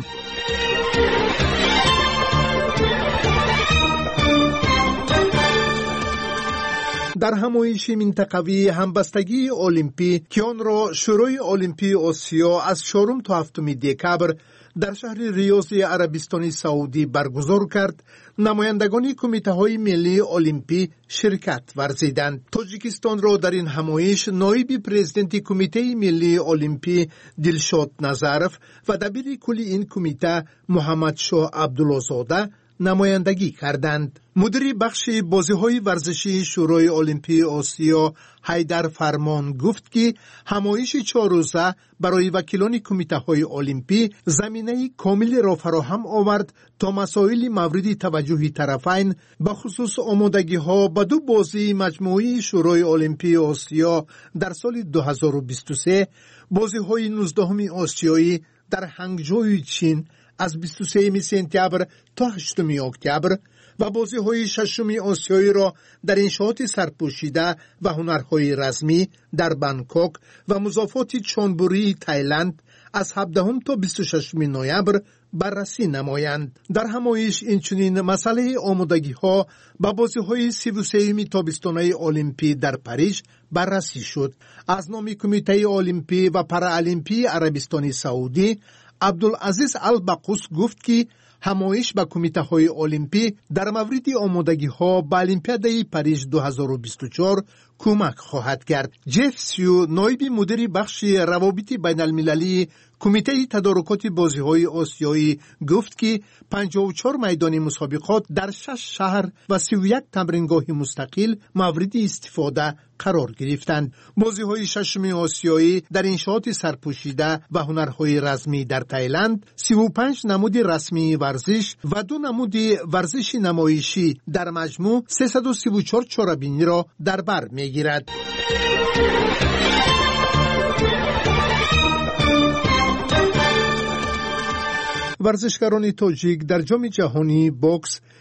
در همایش منطقوی همبستگی المپی که آن را شورای المپی آسیا از چهارم تا هفتم دکبر در شهر ریاض عربستان سعودی برگزار کرد، نمایندگان کمیته های ملی المپی شرکت ورزیدند. تاجیکستان را در این همایش نایب پرزیدنت کمیته ملی المپی دلشاد نظرف و دبیر کل این کمیته محمد شاه عبدالله‌زاده نمایندگی کردند. مدیر بخش بازی‌های ورزشی شورای المپی آسیا حیدر فرمان گفت که همایش چهار روزه برای وکیلان کمیته‌های المپی زمینه کامل را فراهم آورد تا مسائل مورد توجه طرفین به خصوص آمادگی‌ها به دو بازی مجموعی شورای المپی آسیا در سال دو هزار و بیست و سه، بازی‌های نوزدهم آسیایی در هنگجوی چین از بیست و سوم سپتامبر تا هشتم اکتبر و بازی‌های ششم آسیایی را در انشاءات سرپوشیده و هنرهای رزمی در بانکوک و مضافات چونبوری تایلند از هفدهم تا بیست و ششم نوامبر بررسی نمایند. در همایش اینچنین مسئله آمادگی‌ها به بازی‌های سی و سوم تابستانه المپی در پاریس بررسی شد. از نام کمیته المپی و پارالمپی عربستان سعودی عبدالعزیز البقوس گفت که همایش با کمیته های المپی در مورد آمادگی ها به المپیادای پاریس دو هزار و بیست و چهار کمک خواهد کرد. جف سیو نایب مدیر بخش روابط بین المللی کمیته تدارکات بازی های آسیایی گفت که پنجاه و چهار میدان مسابقات در شش شهر و سی و یک تمرینگاه مستقل مورد استفاده قرار گرفتند. بازی های ششم آسیایی در انشاءات سرپوشیده و هنرهای رزمی در تایلند، سی و پنج نمود رسمی ورزش و دو نمود ورزش نمایشی در مجموع سیصد و سی و چهار چاره‌بینی را در بر میگیرد. ورزشکاران تاجیک در جام جهانی بوکس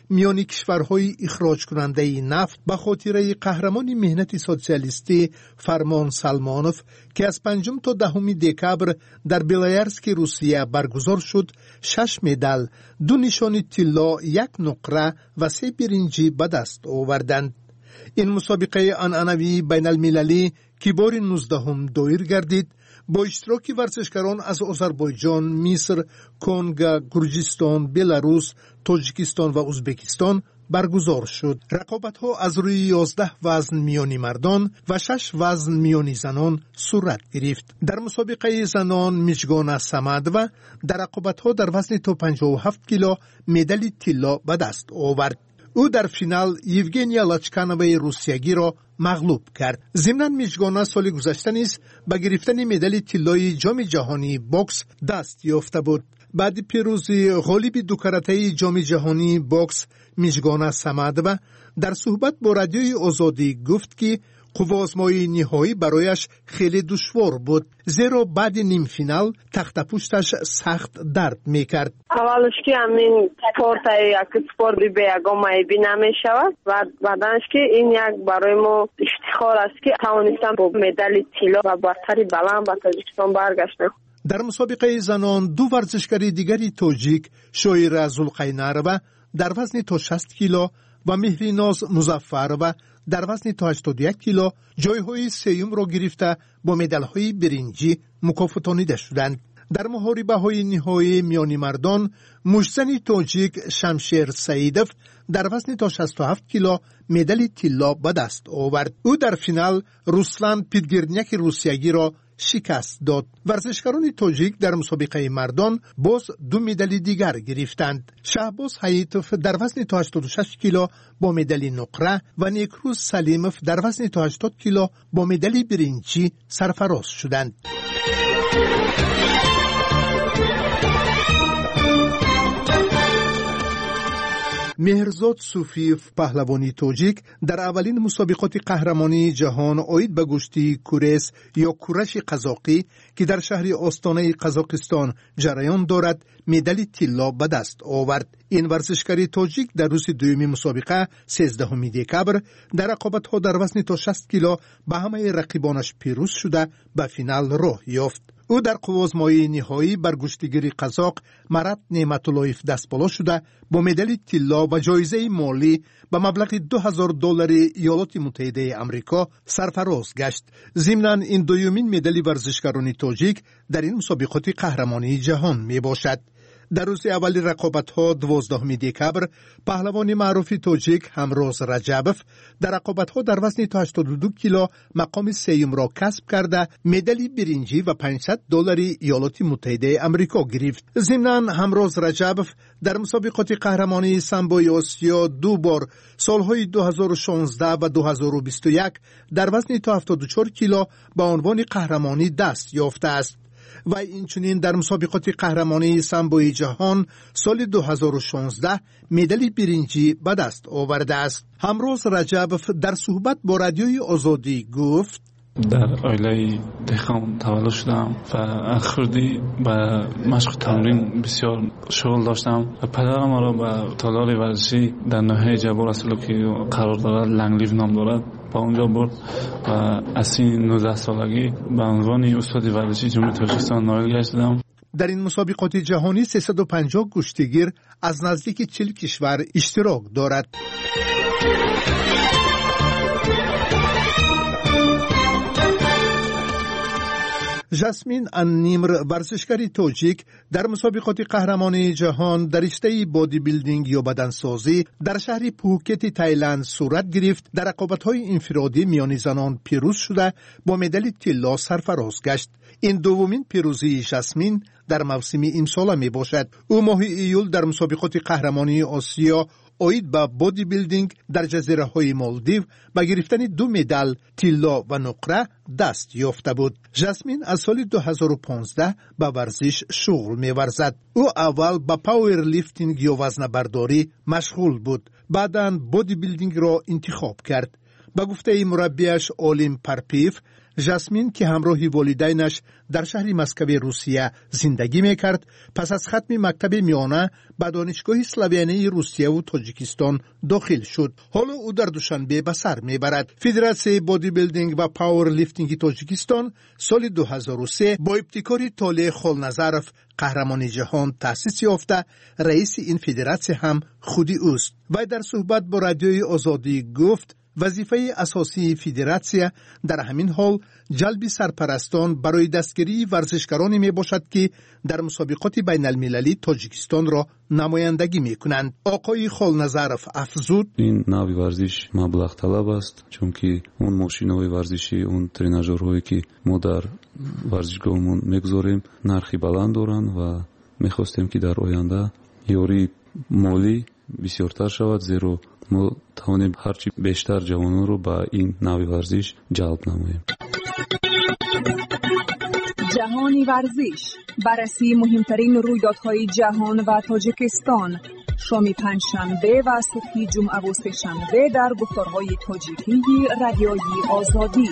میان کشورهای اخراج کننده نفت به خاطر قهرمان مهنت سوسیالیستی فرمان سلمانوف که از پنجم تا دهم دکبر در بلایرسک روسیه برگزار شد، شش مدال، دو نشان طلا، یک نقره و سه برنجی به دست آوردند. این مسابقه عنعنوی بین المللی که بار نوزدهم دایر گردید با اشتراک ورزشکاران از آذربایجان، مصر، کنگو، گرجستان، بلاروس، تاجیکستان و ازبکستان برگزار شد. رقابت‌ها از روی یازده وزن میانی مردان و شش وزن میانی زنان صورت گرفت. در مسابقه زنان میجگان سمد و در رقابت‌ها در وزن تا پنجاه و هفت کیلو مدال طلا به دست آورد. او در فینال یوگنیا لاچکانوای روسیایی را مغلوب کرد. ضمناً میجگانه سال گذشته نیز به گرفتن مدال طلای جام جهانی بوکس دست یافته بود. بعد پیروزی غالب دو کرته جام جهانی بوکس میجگانه سمد و در صحبت با رادیوی آزادی گفت که قوازمای نهایی برایش خیلی دشوار بود، زیرا بعد نیم فینال تخت پوشتش سخت درد میکرد. اولش که همین سپورت یک سپورت به یگان مایبی نمیشود و بعدش که این یک برای ما افتخار است که توانستم با مدال طلا و برتری بلند به تاجیکستان برگشتم. در مسابقه زنان دو ورزشکار دیگری تاجیک، شویره زلقینر و در وزن تا شصت کیلو و مهریناز مظفر و در وزن تا هشتاد و یک کیلو جایهای سیوم را گرفته با مدال‌های برنجی مکافاتانیده شدند. در محاربه‌های نهایی میانی مردان، مشتزن تاجیک شمشیر سعیدوف در وزن تا شصت و هفت کیلو مدال طلا به دست آورد. او در فینال روسلان پیدگیرنیک روسیایی را شکست داد. ورزشکاران تاجیک در مسابقه مردان باز دو مدال دیگر گرفتند. شهباز حییتوف در وزن تا هشتاد و شش کیلو با مدال نقره و نیکروز سلیموف در وزن تا هشتاد کیلو با مدال برنجی سرفراز شدند. مهرزاد صوفیف پهلوانی تاجیک در اولین مسابقات قهرمانی جهان آید به گشتی کورس یا کورش قزاقی که در شهر آستانه قزاقستان جریان دارد مدال طلا به دست آورد. این ورزشکار تاجیک در روز دومی مسابقه سیزدهم دکبر در رقابت‌ها در وزن تا شصت کیلو به همه رقیبانش پیروز شده به فینال راه یافت. او در قوازمای نهایی بر گشتیگیری قزاق مرد نعمت‌اللهیف دست بالا شده با مدال طلا و جایزه مالی به مبلغ دو هزار دلار ایالات متحده آمریکا سرفراز گشت. ضمناً این دومین مدال ورزشکاران تاجیک در این مسابقات قهرمانی جهان می باشد. در روز اول رقابت‌ها دوازدهم دکبر پهلوان معروف تاجیک همروز رجبوف در رقابت‌ها در وزن تا هشتاد و دو کیلو مقام سیوم را کسب کرده مدال برنجی و پانصد دلار ایالات متحده آمریکا گرفت. ضمناً همروز رجبوف در مسابقات قهرمانی سامبوی آسیا دو بار سالهای دو هزار و شانزده و دو هزار و بیست و یک در وزن تا هفتاد و چهار کیلو به عنوان قهرمانی دست یافته است. و اینچنین در مسابقات قهرمانی سامبوی جهان سال دو هزار و شانزده مدال برنجی به دست آورده است. همروز رجبوف در صحبت با رادیوی آزادی گفت: در عائله دهقان تولد شدم و اخردی به مشق تمرین بسیار شغل داشتم و پدرم ما را به تالار ورزشی در ناحیه جبار اصلو که قرار دارد لنگلیو نام دارد با اونجا برد و از سن نوزده سالگی به عنوان استاد ورزشی جمهوری تاجیکستان نائل گشتم. در این مسابقات جهانی سیصد و پنجاه کشتیگیر از نزدیک چهل کشور اشتراک دارد. جاسمین انیمر ورزشکاری تاجیک در مسابقات قهرمانی جهان در رشته بادی بیلدینگ یا بدنسازی در شهر پوکت تایلند صورت گرفت. در رقابت‌های انفرادی میان زنان پیروز شده با مدال طلا سرفراز گشت. این دومین پیروزی جاسمین در موسم امسال می باشد. او ماه ایول در مسابقات قهرمانی آسیا آید به بادی بیلدینگ در جزیره های مالدیو با گرفتن دو مدال طلا و نقره دست یافته بود. جاسمین از سال دو هزار و پانزده به ورزش شغل می ورزد. او اول با پاور لیفتینگ یا وزن برداری مشغول بود. بعداً بادی بیلدینگ را انتخاب کرد. با گفته مربیش اولیم پرپیف، ژاسمین که همراه والدینش در شهر مسکو روسیه زندگی میکرد، پس از ختم مکتب میانه به دانشگاه اسلاویانه روسیه و تاجیکستان داخل شد. حالا او در دوشنبه به سر میبرد. فدراسیون بادی بیلدینگ و پاور لیفتینگ تاجیکستان سال دو هزار و سه با ابتکار طالع خالنظرف قهرمان جهان تأسیس یافته. رئیس این فدراسیون هم خودی اوست. و در صحبت با رادیوی آزادی گفت وظیفه اساسی فدراسیون در همین حال جلب سرپرستان برای دستگیری ورزشکارانی می باشد که در مسابقات بین المللی تاجیکستان را نمایندگی می کنند. آقای خالنظرف افزود این نوع ورزش مبلغ طلب است، چون که اون ماشین‌های ورزشی، اون تریناژورهایی که ما در ورزشگاهمون میگذاریم نرخی بلند دارند و میخواستیم که در آینده یاری مالی بسیارتر شود، زیرا ما توانیم هرچی بیشتر جوانان رو به این نوع ورزش جلب نماییم. جهانی ورزش، بررسی مهمترین رویدادهای جهان و تاجیکستان، شام پنجشنبه و صبح جمعه و سه‌شنبه در گفتارهای تاجیکی رادیوی آزادی.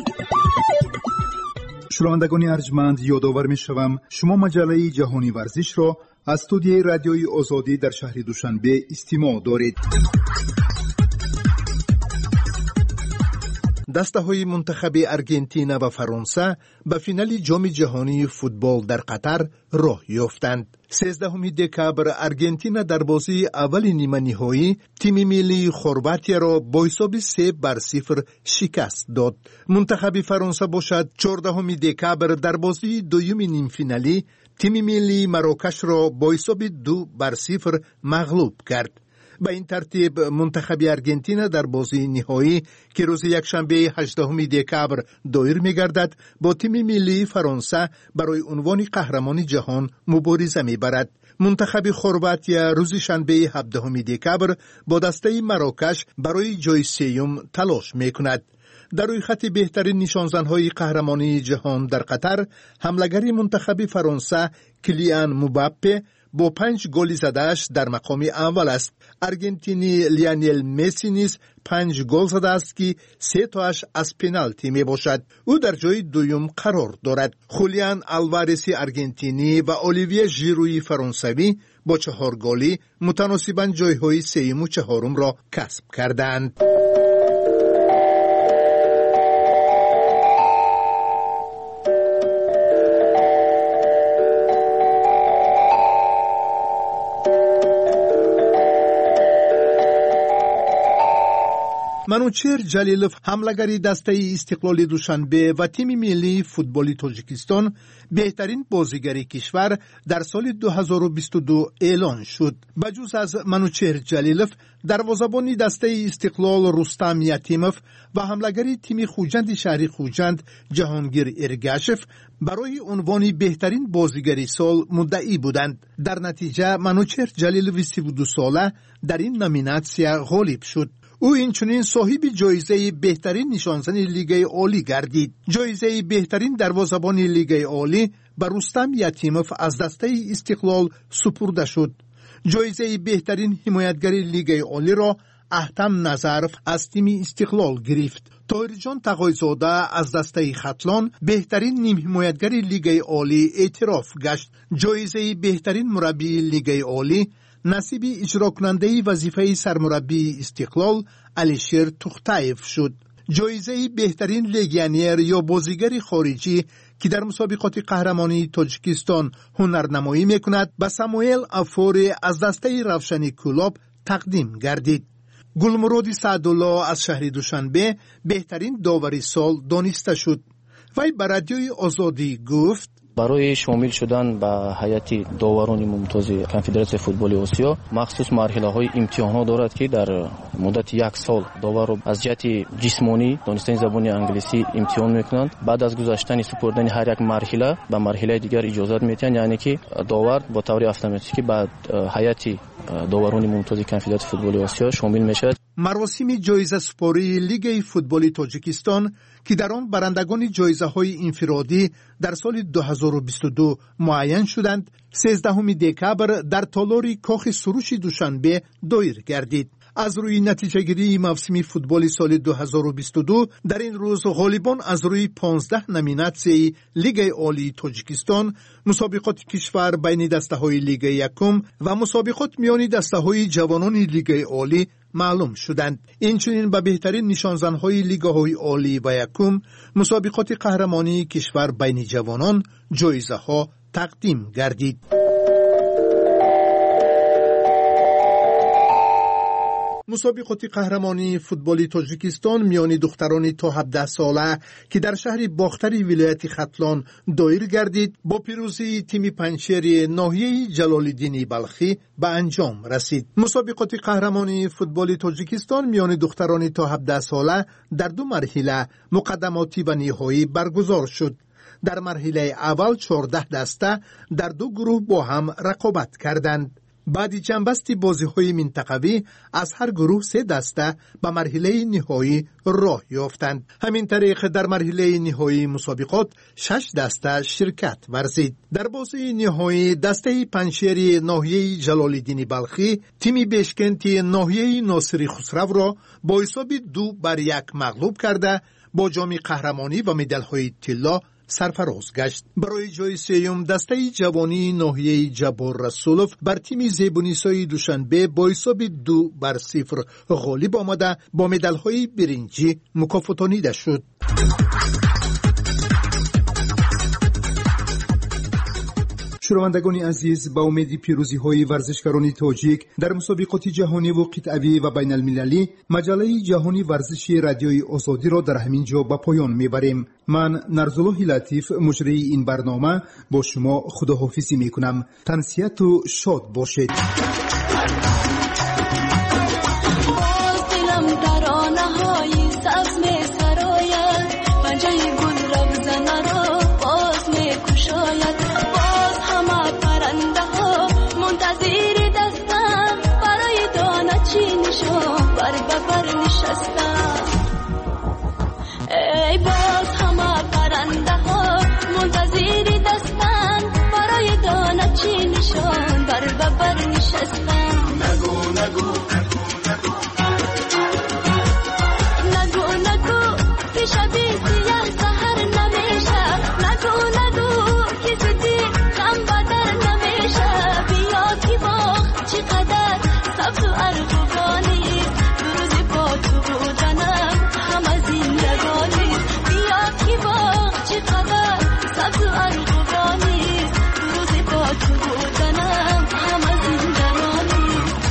شنوندگان ارجمند، یادآور می‌شوم شما مجله جهانی ورزش را از استودیوی رادیوی آزادی در شهر دوشنبه استماع دارید. دسته های منتخب ارژانتین و فرانسه به فینال جام جهانی فوتبال در قطر راه یافتند. سیزدهم دکبر ارژانتین در بازی اول نیمه نهایی تیم ملی خرواتی را با حساب سه بر صفر شکست داد. منتخب فرانسه باشد چهاردهم دکبر در بازی دوم نیم فینالی تیم ملی مراکش را با حساب دو بر صفر مغلوب کرد. به این ترتیب منتخب ارژانتین در بازی نهایی که روز یکشنبه هجدهم دکبر دایر می‌گردد با تیم ملی فرانسه برای عنوان قهرمان جهان مبارزه می‌برد. منتخب خرواتی روز شنبه هفدهم دکبر با دسته مراکش برای جای سوم تلاش می‌کند. در روی خط بهترین نشانزن‌های قهرمانی جهان در قطر حمله‌گر منتخب فرانسه کلیان مباپه با پنج گل زدهش در مقام اول است. ارژانتینی لیونل مسی نیز پنج گل زده است که سه تاش از پنالتی می باشد. او در جای دوم قرار دارد. خولیان آلوارسی ارژانتینی و اولیویه ژیروی فرانسوی با چهار گلی متناسباً جایهای سوم و چهارم را کسب کردند. منوچهر جلیلوف حمله‌گر دسته استقلال دوشنبه و تیم ملی فوتبال تاجیکستان بهترین بازیگر کشور در سال دو هزار و بیست و دو اعلان شد. بجز از منوچهر جلیلوف، دروازه‌بان دسته استقلال رستم یتیموف و حمله‌گر تیم خوجند شهری خوجند جهانگیر ارگاشف برای عنوان بهترین بازیگر سال مدعی بودند. در نتیجه منوچهر جلیلوف سی و دو ساله در این نامیناسیون غالب شد. او اینچنین صاحب جایزه بهترین نشانزن لیگ عالی گردید. جایزه بهترین دروازه‌بان لیگ عالی به رستم یتیموف از دسته استقلال سپرده شد. جایزه بهترین حمایتگر لیگ عالی را احتم نظرف از تیم استقلال گرفت. طاهرجان تقایزاده از دسته ختلان بهترین نیم حمایتگر لیگ عالی اعتراف گشت. جایزه بهترین مربی لیگ عالی نصیب اجرا کننده وظیفه سرمربی استقلال علیشیر تختایف شد. جایزه بهترین لگیونر یا بازیگر خارجی که در مسابقات قهرمانی تاجیکستان هنرنمایی میکند به ساموئل افوری از دسته روشنی کلاب تقدیم گردید. گلمراد سعدالله از شهر دوشنبه بهترین داوری سال دانسته شد. وی به رادیوی آزادی گفت برای شامل شدن به هیئت داوران ممتاز کنفدراسیون فوتبال آسیا مخصوص مرحله‌های امتحانات دارد که در مدت یک سال داور را از جهت جسمانی دانستن زبان انگلیسی امتحان میکنند. بعد از گذشتن سپردن هر یک مرحله به مرحله دیگر اجازت میتن، یعنی که داور با طور اتوماتیکی بعد هیئت داوران ممتاز کنفدراسیون فوتبال آسیا شامل میشود. مراسم جایزه سپاری لیگ فوتبال تاجیکستان که در آن برندگان جایزه‌های انفرادی در سال دو هزار و بیست و دو معین شدند، سیزدهم دکبر در تالار کاخ سروش دوشنبه دایر گردید. از روی نتیجه‌گیری موسم فوتبال سال دو هزار و بیست و دو در این روز غالبان از روی پانزده نامیناسیون لیگ عالی تاجیکستان، مسابقات کشور بین دسته‌های لیگ یکم و مسابقات میان دسته‌های جوانان لیگ عالی معلوم شدند. اینچنین به بهترین نشانزن‌های لیگ‌های عالی و یکم مسابقات قهرمانی کشور بین جوانان جایزه‌ها تقدیم گردید. مسابقات قهرمانی فوتبال تاجیکستان میان دختران تا هفده ساله که در شهر باختری ولایت ختلان دایر گردید با پیروزی تیم پنجشیر ناحیه جلال‌الدین بلخی به انجام رسید. مسابقات قهرمانی فوتبال تاجیکستان میان دختران تا هفده ساله در دو مرحله مقدماتی و نهایی برگزار شد. در مرحله اول چهارده دسته در دو گروه با هم رقابت کردند. بعد جنبستی بازی‌های منطقوی از هر گروه سه دسته به مرحله نهایی راه یافتند. همین طریق در مرحله نهایی مسابقات شش دسته شرکت ورزید. در بازی نهایی دسته پنجشیر ناحیه جلال‌الدین بلخی تیم بشکنت ناحیه ناصری خسرو را با حساب دو بر یک مغلوب کرده با جام قهرمانی و مدال‌های طلا سرفراز گشت. برای جای سوم دسته جوانی ناحیه جبار رسولوف بر تیم زیبونیسای دوشنبه با حساب دو بر صفر غالب آمده با مدال‌های برنجی مکافاتانیده شد. شنوندگان عزیز، با امید پیروزی های ورزشکاران تاجیک در مسابقات جهانی و قطعی و بین المللی، مجله جهانی ورزشی رادیوی آزادی را در همین جا به پایان میبریم. من نرزالله لطیف مجری این برنامه با شما خداحافظی میکنم. تنسیت و شاد باشید. ای باز همه پرنده ها منتظر دستن برای دانه چی نشان بر ببر نشستن. نگو نگو نگو نگو که شبی سیاه سهر نمیشه. نگو نگو که زدی غم بدر نمیشه. بیا که باغ چقدر سبز و ارغوانی روزی با تو بودنم همه زندگانی. بیا که باغ چقدر سبز و ارغوانی روزی با تو بودنم همه زندگانی.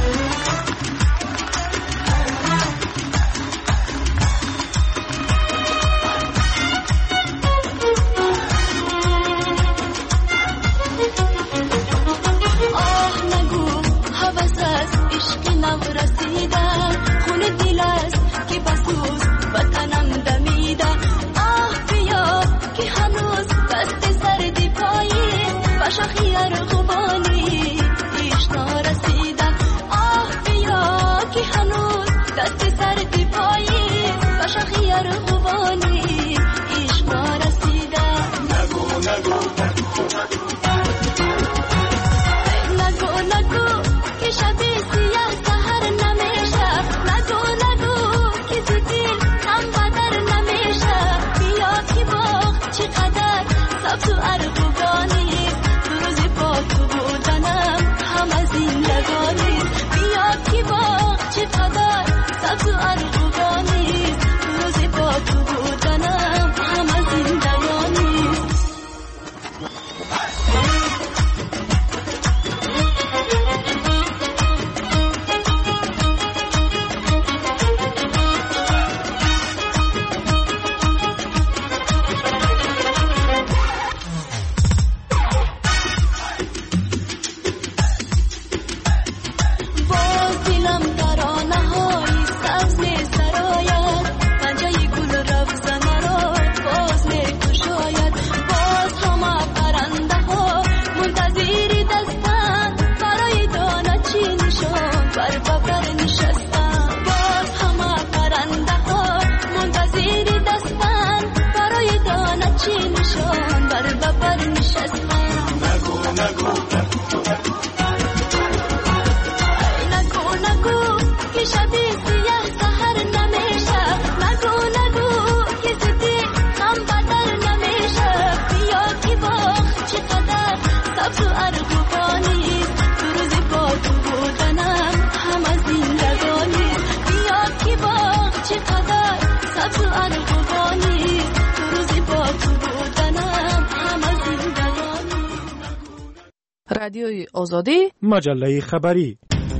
آه نگو حوث از عشق نو رسیدن، خون دل است که بسوز وطنم دمیده. آه بیا که هنوز دست سردی پایین و شاخی ارغوانی ایش نرسیده. آه بیا که هنوز دست سردی پایین و شاخی ارغوانی ایش نرسیده. نگو نگو نگو نگو که شبی سیاه سهر نمیشه. نگو نگو که زدی هم بدر نمیشه. بیا که باغ چقدر سبز و ارغوانی روزی با تو بودنم همه زندگانی. بیا که باغ چقدر سبز و ارغوانی روزی با تو بودنم همه زندگانی. باز دلم ترانه های سبز می سراید، پنجه گل رفزن را باز می کشاید. باز همه پرنده ها منتظر دستن برای دانه چی نشان بر ببر نشستن. باز همه پرنده ها منتظر دستن برای دانه چی نشان بر ببر نشستن. نگو نگو نگو نگو که شبی ارغوانی تو روزی با تو بودنم همه زندگانی بیا کی باغ چقدر سبز و ارغوانی تو روزی با تو بودنم همه زندگانی. رادیوی آزادی مجله خبری.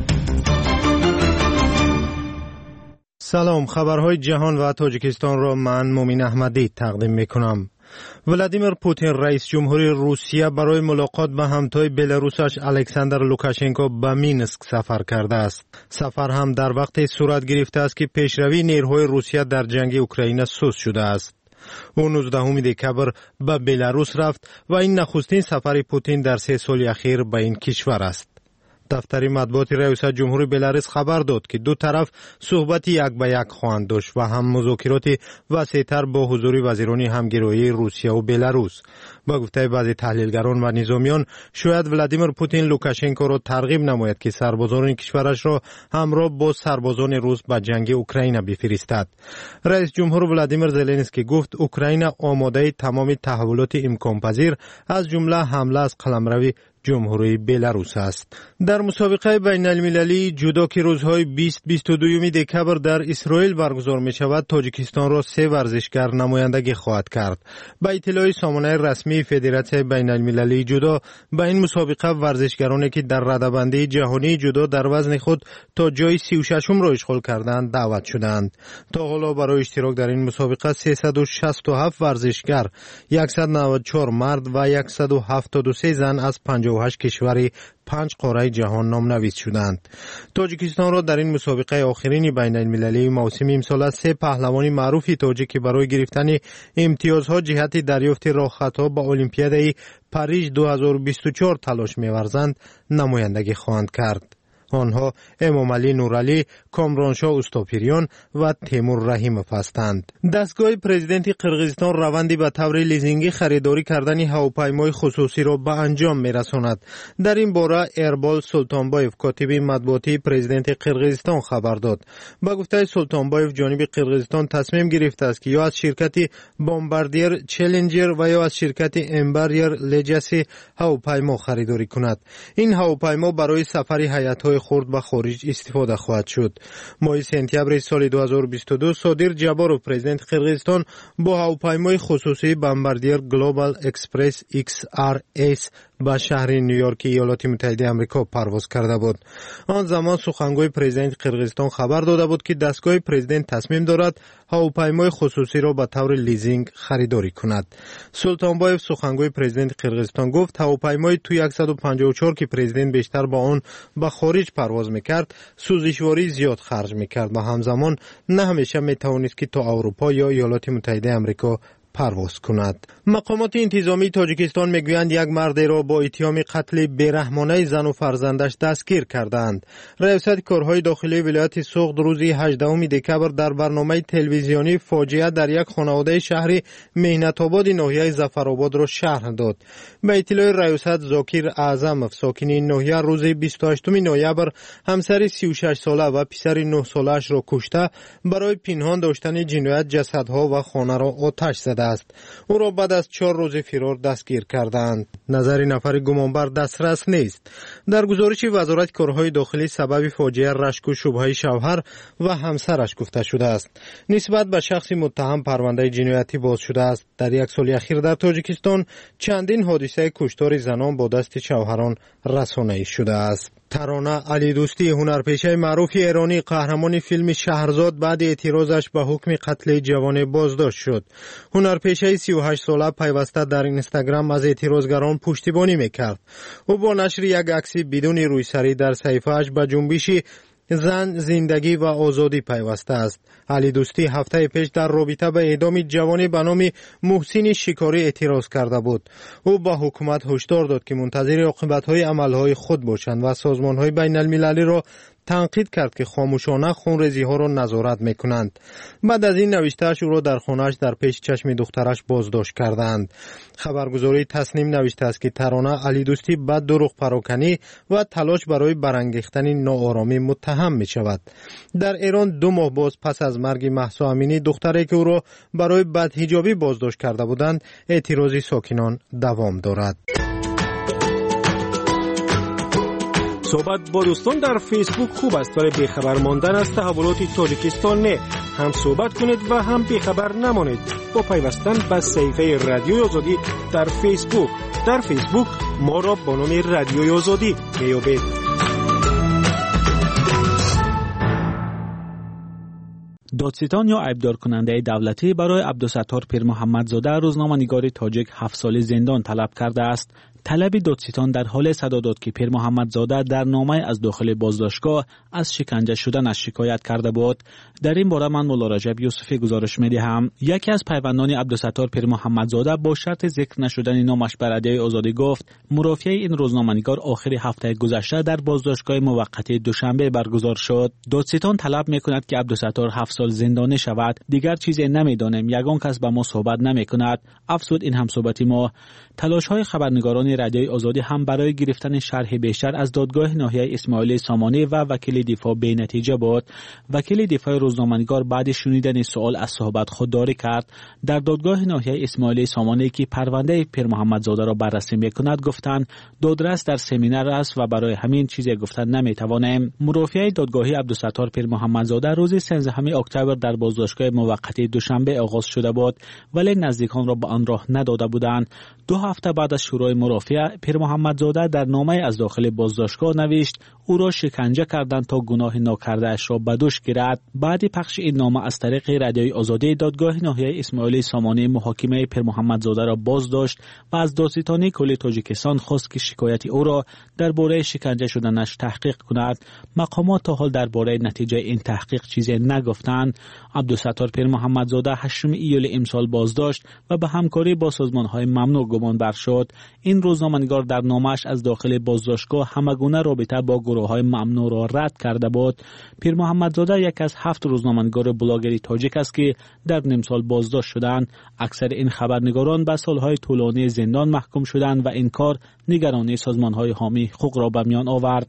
سلام، خبرهای جهان و تاجیکستان را من مومین احمدی تقدیم می کنم. ولادیمیر پوتین رئیس جمهوری روسیه برای ملاقات با همتای بلاروسش الکساندر لوکاشنکو به مینسک سفر کرده است. سفر هم در وقت صورت گرفته است که پیشروی نیروهای روسیه در جنگ اوکراین سست شده است. او نوزدهم دکبر به بلاروس رفت و این نخستین سفر پوتین در سه سال اخیر به این کشور است. دفتر مطبوعات ریاست جمهوری بلاروس خبر داد که دو طرف صحبت یک به یک خواهند داشت و هم مذاکرات وسیع‌تر با حضور وزیران همگرایی روسیه و بلاروس. با گفته بعضی تحلیلگران و نظامیان، شاید ولادیمیر پوتین لوکاشنکو را ترغیب نماید که سربازان کشورش را همراه با سربازان روس به جنگ اوکراین بفرستد. رئیس جمهور ولادیمیر زلنسکی گفت اوکراین آماده تمام تحولات امکانپذیر از جمله حمله از قلمرو جمهوری بلاروس است. در مسابقه بین المللی جودو که روزهای بیست بیست و دو دکبر در اسرائیل برگزار می شود، تاجیکستان را سه ورزشگر نمایندگی خواهد کرد. با اطلاع سامانه رسمی فدراسیون بین المللی جودو، با این مسابقه ورزشگرانی که در رده‌بندی جهانی جودو در وزن خود تا جای سی و شش را اشغال کردند دعوت شدند. تا حالا برای اشتراک در این مسابقه سیصد و شصت و هفت ورزشگر، صد و نود و چهار مرد و صد و هفتاد و سه زن از پنجاه و هشت کشوری پنج قاره جهان نامنویس شدند. تاجیکستان را در این مسابقه آخرین بین المللی موسم امسال سه پهلوانی معروف تاجیک برای گرفتن امتیازها جهت دریافت راهخطا به المپیاد پاریژ دو هزار و بیست و چهار تلاش می‌ورزند نمایندگی خواهند کرد. آنها امام علی نورعلی، کامرانشاه استوپیریان و تیمور رحیموف هستند. دستگاه پرزیدنت قرقیزستان روندی به طور لیزینگی خریداری کردن هواپیمای خصوصی را به انجام می‌رساند. در این باره ایربال سلطانبایف، کاتب مطبوعاتی پرزیدنت قرقیزستان خبر داد. با گفته سلطانبایف، جانب قرقیزستان تصمیم گرفته است که یا از شرکت بمباردیر چالنجر و یا از شرکت امبریر لجسی هواپیما خریداری کند. این هواپیما برای سفر هیئت‌های خرد به خارج استفاده خواهد شد. ماه سپتامبر سال دو هزار و بیست و دو صادر جبارو پرزیدنت قرقیزستان با هواپیمای خصوصی بمباردیر گلوبال اکسپرس ایکس آر اس به شهر نیویورک ایالات متحده آمریکا پرواز کرده بود. آن زمان سخنگوی پرزیدنت قرقیزستان خبر داده بود که دستگاه پرزیدنت تصمیم دارد هواپیمای خصوصی را به طور لیزینگ خریداری کند. سلطانبایف، سخنگوی پرزیدنت قرقیزستان، گفت هواپیمای تو صد و پنجاه و چهار که پرزیدنت بیشتر با آن به خارج پرواز میکرد سوزشواری زیاد خرج میکرد و همزمان نه همیشه میتوانست که تا اروپا یا ایالات متحده آمریکا پرواز کند. مقامات انتظامی تاجیکستان میگویند یک مرد را با اتهام قتل بیرحمانه زن و فرزندش دستگیر کردند. ریاست کارهای داخلی ولایت سوغد روز هجدهم دکبر در برنامه تلویزیونی فاجعه در یک خانواده شهر مهنت آباد ناحیه ظفرآباد را شرح داد. به اطلاع ریاست، زاکیر اعظمов، ساکن این ناحیه، روز بیست و هشتم نوامبر همسر سی و شش ساله و پسر نه ساله‌اش را کشته برای پنهان داشتن جنایت جسدها و خانه را آتش زده است. او را بعد از چهار روز فرار دستگیر کردند. نظر نفر گمانبر دسترس نیست. در گزارش وزارت کارهای داخلی سبب فاجعه رشک و شبهه شوهر و همسرش گفته شده است. نسبت به شخص متهم پرونده جنایتی باز شده است. در یک سال اخیر در تاجیکستان چندین حادثه کشتار زنان با دست شوهران رسانه‌ای شده است. ترانه علی دوستی، هنرپیشه معروف ایرانی، قهرمان فیلم شهرزاد، بعد اعتراضش به حکم قتل جوان بازداشت شد. هنرپیشه سی و هشت ساله پیوسته در اینستاگرام از اعتراضگران پشتیبانی میکرد. او با نشر یک عکس بدون رویسری در صفحه‌اش به جنبش زن، زندگی و آزادی پیوسته است. علی دوستی هفته پیش در رابطه به اعدام جوانی به نام محسن شکاری اعتراض کرده بود. او با حکومت هشدار داد که منتظر عاقبت‌های عمل‌های خود باشند و سازمان‌های بین المللی را تنقید کرد که خاموشانه خونریزی‌ها را نظارت می‌کنند. بعد از این نوشته‌اش او را در خانه‌اش در پیش چشم دخترش بازداشت کردند. خبرگزاری تسنیم نوشته است که ترانه علی دوستی به دروغ پراکنی و تلاش برای برانگیختن ناآرامی متهم می‌شود. در ایران دو ماه باز پس از مرگ مهسا امینی، دختری که او را برای بدحجابی بازداشت کرده بودند، اعتراض ساکنان دوام دارد. صحبت با دوستان در فیسبوک خوب است ولی بیخبر ماندن از تحولات تاجیکستان نه. هم صحبت کنید و هم بیخبر نمانید با پیوستن به صفحه رادیوی آزادی در فیسبوک. در فیسبوک ما را با نام رادیوی آزادی میابید. دادستان یا عیبدار کننده دولتی برای عبدالستار پیر محمدزاده روزنامه‌نگار تاجیک هفت سال زندان طلب کرده است. طلب دادستان در حال صدا داد که پیر محمدزاده در نامه از داخل بازداشتگاه از شکنجه شدنش شکایت کرده بود. در این باره من مولا رجب یوسفی گزارش می‌دهم. یکی از پیوندان عبدالستار پیر محمدزاده با شرط ذکر نشدن نامش بر رادیوی آزادی گفت مرافعه این روزنامه‌نگار آخر هفته گذشته در بازداشتگاه موقتی دوشنبه برگزار شد. دادستان طلب می‌کند که عبدالستار هفت سال زندانی شود. دیگر چیزی نمی‌دانیم. یگان کس با ما صحبت نمی‌کند. افسود این هم صحبت ما. تلاش‌های خبرنگاران رادیوی آزادی هم برای گرفتن شرح بیشتر از دادگاه ناحیه اسماعیل سامانی و وکیل دفاع به نتیجه بود. وکیل دفاع روزنامه‌نگار بعد شنیدن سوال از صحبت خودداری کرد. در دادگاه ناحیه اسماعیل سامانی که پرونده پیر محمدزاده را بررسی می‌کند گفتند دادرس در سمینار است و برای همین چیزی گفتن نمی‌توانیم. مرافعه دادگاهی عبدالستار پیر محمدزاده روز سیزدهم اکتبر در بازداشتگاه موقتی دوشنبه آغاز شده بود ولی نزدیکان را به آن راه نداده بودند. دو هفته بعد از شروع مرافعه پیر محمدزاده در نامه از داخل بازداشتگاه نوشت او را شکنجه کردند تا گناه ناکرده‌اش را به دوش گیرد. بعد پخش این نامه از طریق رادیوی آزادی دادگاه ناحیه اسماعیل سامانی محاکمه پیر محمدزاده را بازداشت و از دادستانی کل تاجیکستان خواست که شکایت او را درباره شکنجه شدنش تحقیق کند. مقامات تا حال درباره نتیجه این تحقیق چیزی نگفتند. عبدالستار پیر محمدزاده هشتم ایول امسال بازداشت و به همکاری با سازمان‌های ممنوع گمان بر شد. این روزنامه‌نگار در نامش از داخل بازداشتگاه همگونه رابطه با گروه‌های ممنوع را رد کرده بود. پیر محمدزاده یک از هفت روزنامه‌نگار بلاگری تاجیک است که در نیم سال بازداشت شدند. اکثر این خبرنگاران به سالهای طولانی زندان محکوم شدند و این کار نگرانی سازمان‌های حامی حقوق را به میان آورد.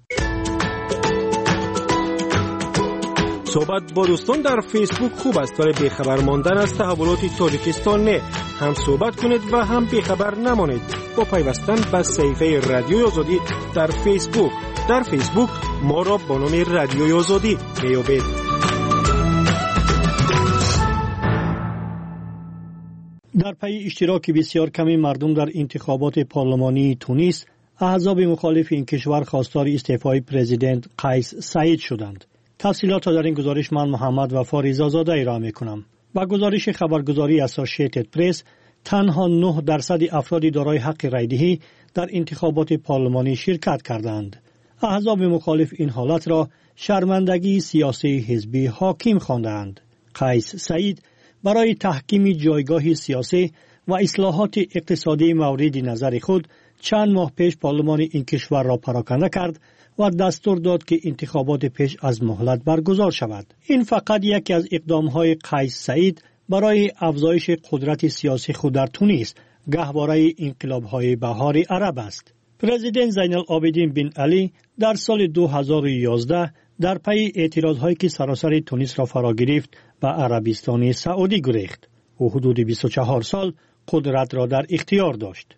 صحبت با دوستان در فیسبوک خوب است ولی بیخبر ماندن از تحولات تاجیکستان نه. هم صحبت کنید و هم بیخبر نمانید با پیوستن به صفحه رادیوی آزادی در فیسبوک. در فیسبوک ما را با نام رادیوی آزادی میابید. در پی اشتراک بسیار کمی مردم در انتخابات پارلمانی تونس، احزاب مخالف این کشور خواستار استعفای پرزیدنت قیس سعید شدند. تفصیلات را در این گزارش من محمد وفا رضازاده ارائه می‌کنم. با گزارش خبرگزاری اسوسییتد پرس، تنها نه درصد افراد دارای حق رایدهی در انتخابات پارلمانی شرکت کردند. احزاب مخالف این حالت را شرمندگی سیاسی حزبی حاکم خواندند. قیس سعید برای تحکیم جایگاه سیاسی و اصلاحات اقتصادی مورد نظر خود چند ماه پیش پارلمان این کشور را پراکنده کرد و دستور داد که انتخابات پیش از مهلت برگزار شود. این فقط یکی از اقدام‌های قیس سعید برای افزایش قدرت سیاسی خود در تونس، گهواره انقلاب‌های بهار عرب است. پرزیدنت زین العابدین بن علی در سال دو هزار و یازده در پی اعتراض‌هایی که سراسر تونس را فرا گرفت به عربستان سعودی گریخت. او حدود بیست و چهار سال قدرت را در اختیار داشت.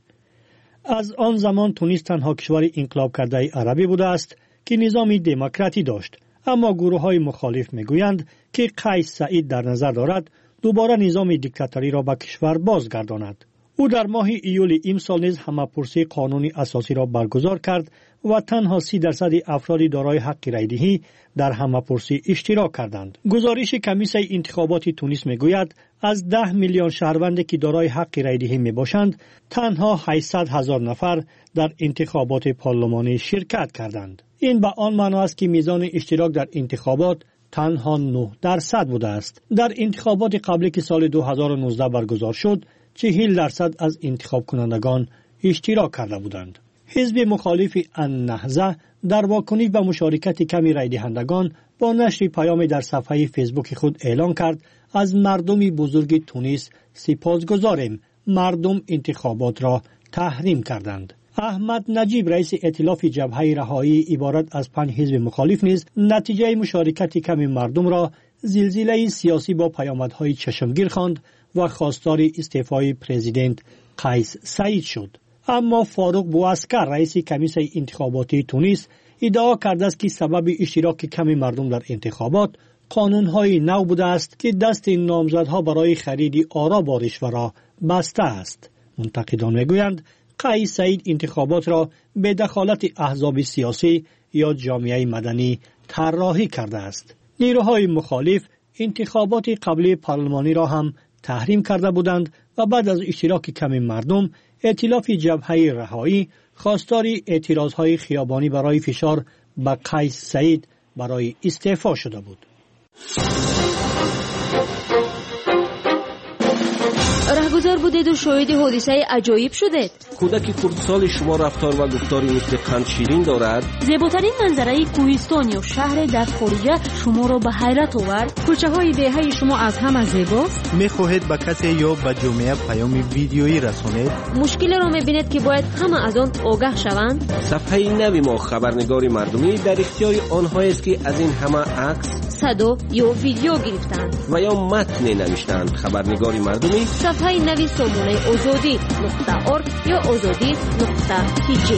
از آن زمان تونس تنها کشور انقلاب کرده عربی بوده است که نظام دموکراتی داشت، اما گروه‌های مخالف می‌گویند که قیس سعید در نظر دارد دوباره نظام دیکتاتوری را به کشور بازگرداند. او در ماه ایول امسال نیز همه‌پرسی قانونی اساسی را برگزار کرد و تنها سی درصد افراد دارای حق رایدهی در همه‌پرسی اشتراک کردند. گزارش کمیسیون انتخابات تونس میگوید از ده میلیون شهروندی که دارای حق رایدهی میباشند، تنها هشتصد هزار نفر در انتخابات پارلمانی شرکت کردند. این به آن معنی است که میزان اشتراک در انتخابات تنها نه درصد بوده است. در انتخابات قبلی که سال دو هزار و نوزده برگزار شد، چهل درصد از انتخاب کنندگان اشتراک کرده بودند. حزب مخالف النهضه در واکنش به مشارکت کمی رای دهندگان با نشر پیامی در صفحه فیسبوک خود اعلان کرد از مردم بزرگ تونس سپاسگزاریم، مردم انتخابات را تحریم کردند. احمد نجیب رئیس ائتلاف جبهه رهایی عبارت از پنج حزب مخالف نیز نتیجه مشارکت کمی مردم را زلزله سیاسی با پیامدهای چشمگیر خواند و خواستار استعفای پرزیدنت قیس سعید شد. اما فاروق بواسکر رئیس کمیسیون انتخاباتی تونس ادعا کرده است که سبب اشتراک کم مردم در انتخابات قانون‌های نو بوده است که دست نامزدها برای خرید آرا با رشوه را بسته است. منتقدان میگویند قیس سعید انتخابات را به دخالت احزاب سیاسی یا جامعه مدنی طراحی کرده است. نیروهای مخالف انتخابات قبلی پارلمانی را هم تحریم کرده بودند و بعد از اشتراک کم مردم ائتلاف جبهه رهایی خواستار اعتراضهای خیابانی برای فشار به قیس سعید برای استعفا شده بود. رهگذر بودید و شاهد حادثه عجایب شدید. کودک کردسال شما رفتار و گفتاری مثل قند شیرین دارد. زیباترین منظره کوهستان یا شهر در خارجه شما را به حیرت آورد. کوچه های دهه شما از همه زیباست. میخواهید به کسی یا به جامعه پیام ویدیویی رسانید؟ مشکل را میبینید که باید همه از آن آگاه شوند. صفحه نوی ما خبرنگار مردمی در اختیار آنهایی است که از این همه عکس، صدا یا ویدیو گرفتند و یا متن نوشتند. خبرنگار مردمی صفحه نوی سامانه آزادی نقطه ارگ یا آزادی نقطه تیجی.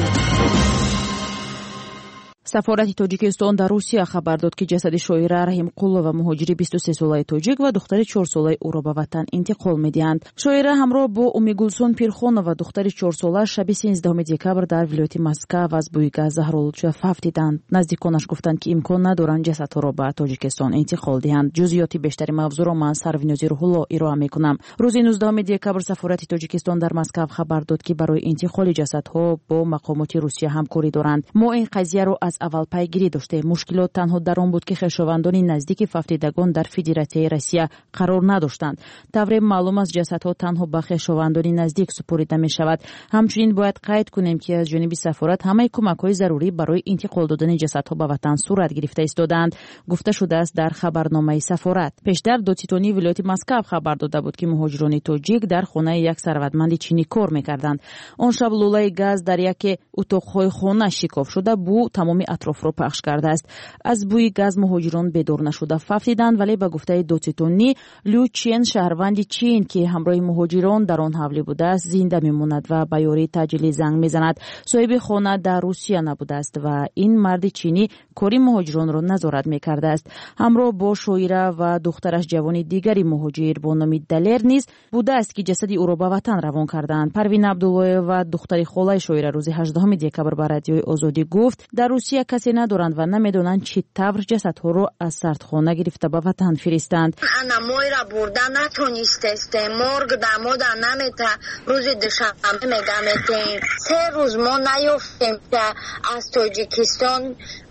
سفارت تاجیکستان در روسیه خبر داد که جسد شاعره رحیم قولова مهاجر بیست و سه ساله تاجیک و دختر چهار ساله او را به وطن انتقال می‌دهند. شاعره همراه با امیگولسون پیرخونова دختر چهار ساله شب سیزدهم دکبر در ولایت مسکو از بوی گاز زهرآلود فهمیدند. نزدیکانش گفتند که امکان ندارند جسدها را به تاجیکستان انتقال دهند. جزئیات بیشتری موضوع را من سرونازی روح‌الله ارائه می‌کنم. روز نوزدهم دکبر سفارت تاجیکستان در مسکو خبر داد که برای انتقال جسدها با مقامات روسیه همکاری دارند. ما این قضیه را از اول پیگیری داشته. مشکلات تنها در آن بود که خویشاوندان نزدیک ففتیدگان در فدراسیون روسیه قرار نداشتند. طور معلوم است جسدها تنها به خویشاوندان نزدیک سپرده می شود. همچنین باید قید کنیم که از جانب سفارت همه کمک‌های ضروری برای انتقال دادن جسدها به وطن صورت گرفته ایستادند. گفته شده است در خبرنامه سفارت. پیشتر دادستانی ولایت مسکو خبر داده بود که مهاجران تاجیک در خانه یک ثروتمند چینی کار می‌کردند. آن شب لوله گاز در یک اتاق‌های خانه شکاف شده بو تمام اطراف را پخش کرده است. از بوی گاز مهاجران بدور نشده فهمیدند، ولی به گفته دادستانی لو چین شهروند چین که همراه مهاجران در آن حوالی بوده است زنده میماند و به یاری تجلی زنگ میزند. صاحب خانه در روسیه نبوده است و این مرد چینی کاری مهاجران را نظارت میکرده است. همراه با شاعره و دخترش جوانی دیگری مهاجر با نام دلر نیز بوده است که جسد او را به وطن روان کردند. پروین عبدالله و دختر خاله شاعره روز هجدهم دکبر به رادیوی آزادی گفت در روسیه کسی ندارند و نمیدونند چی طور جسدها رو از سردخانه گرفته به وطن فرستند. انا مویرا بردن نتونسته مرگ دمو در نمیته روز دوشنبه میگمتیم سه روز ما نیفتیم که از تاجیکستان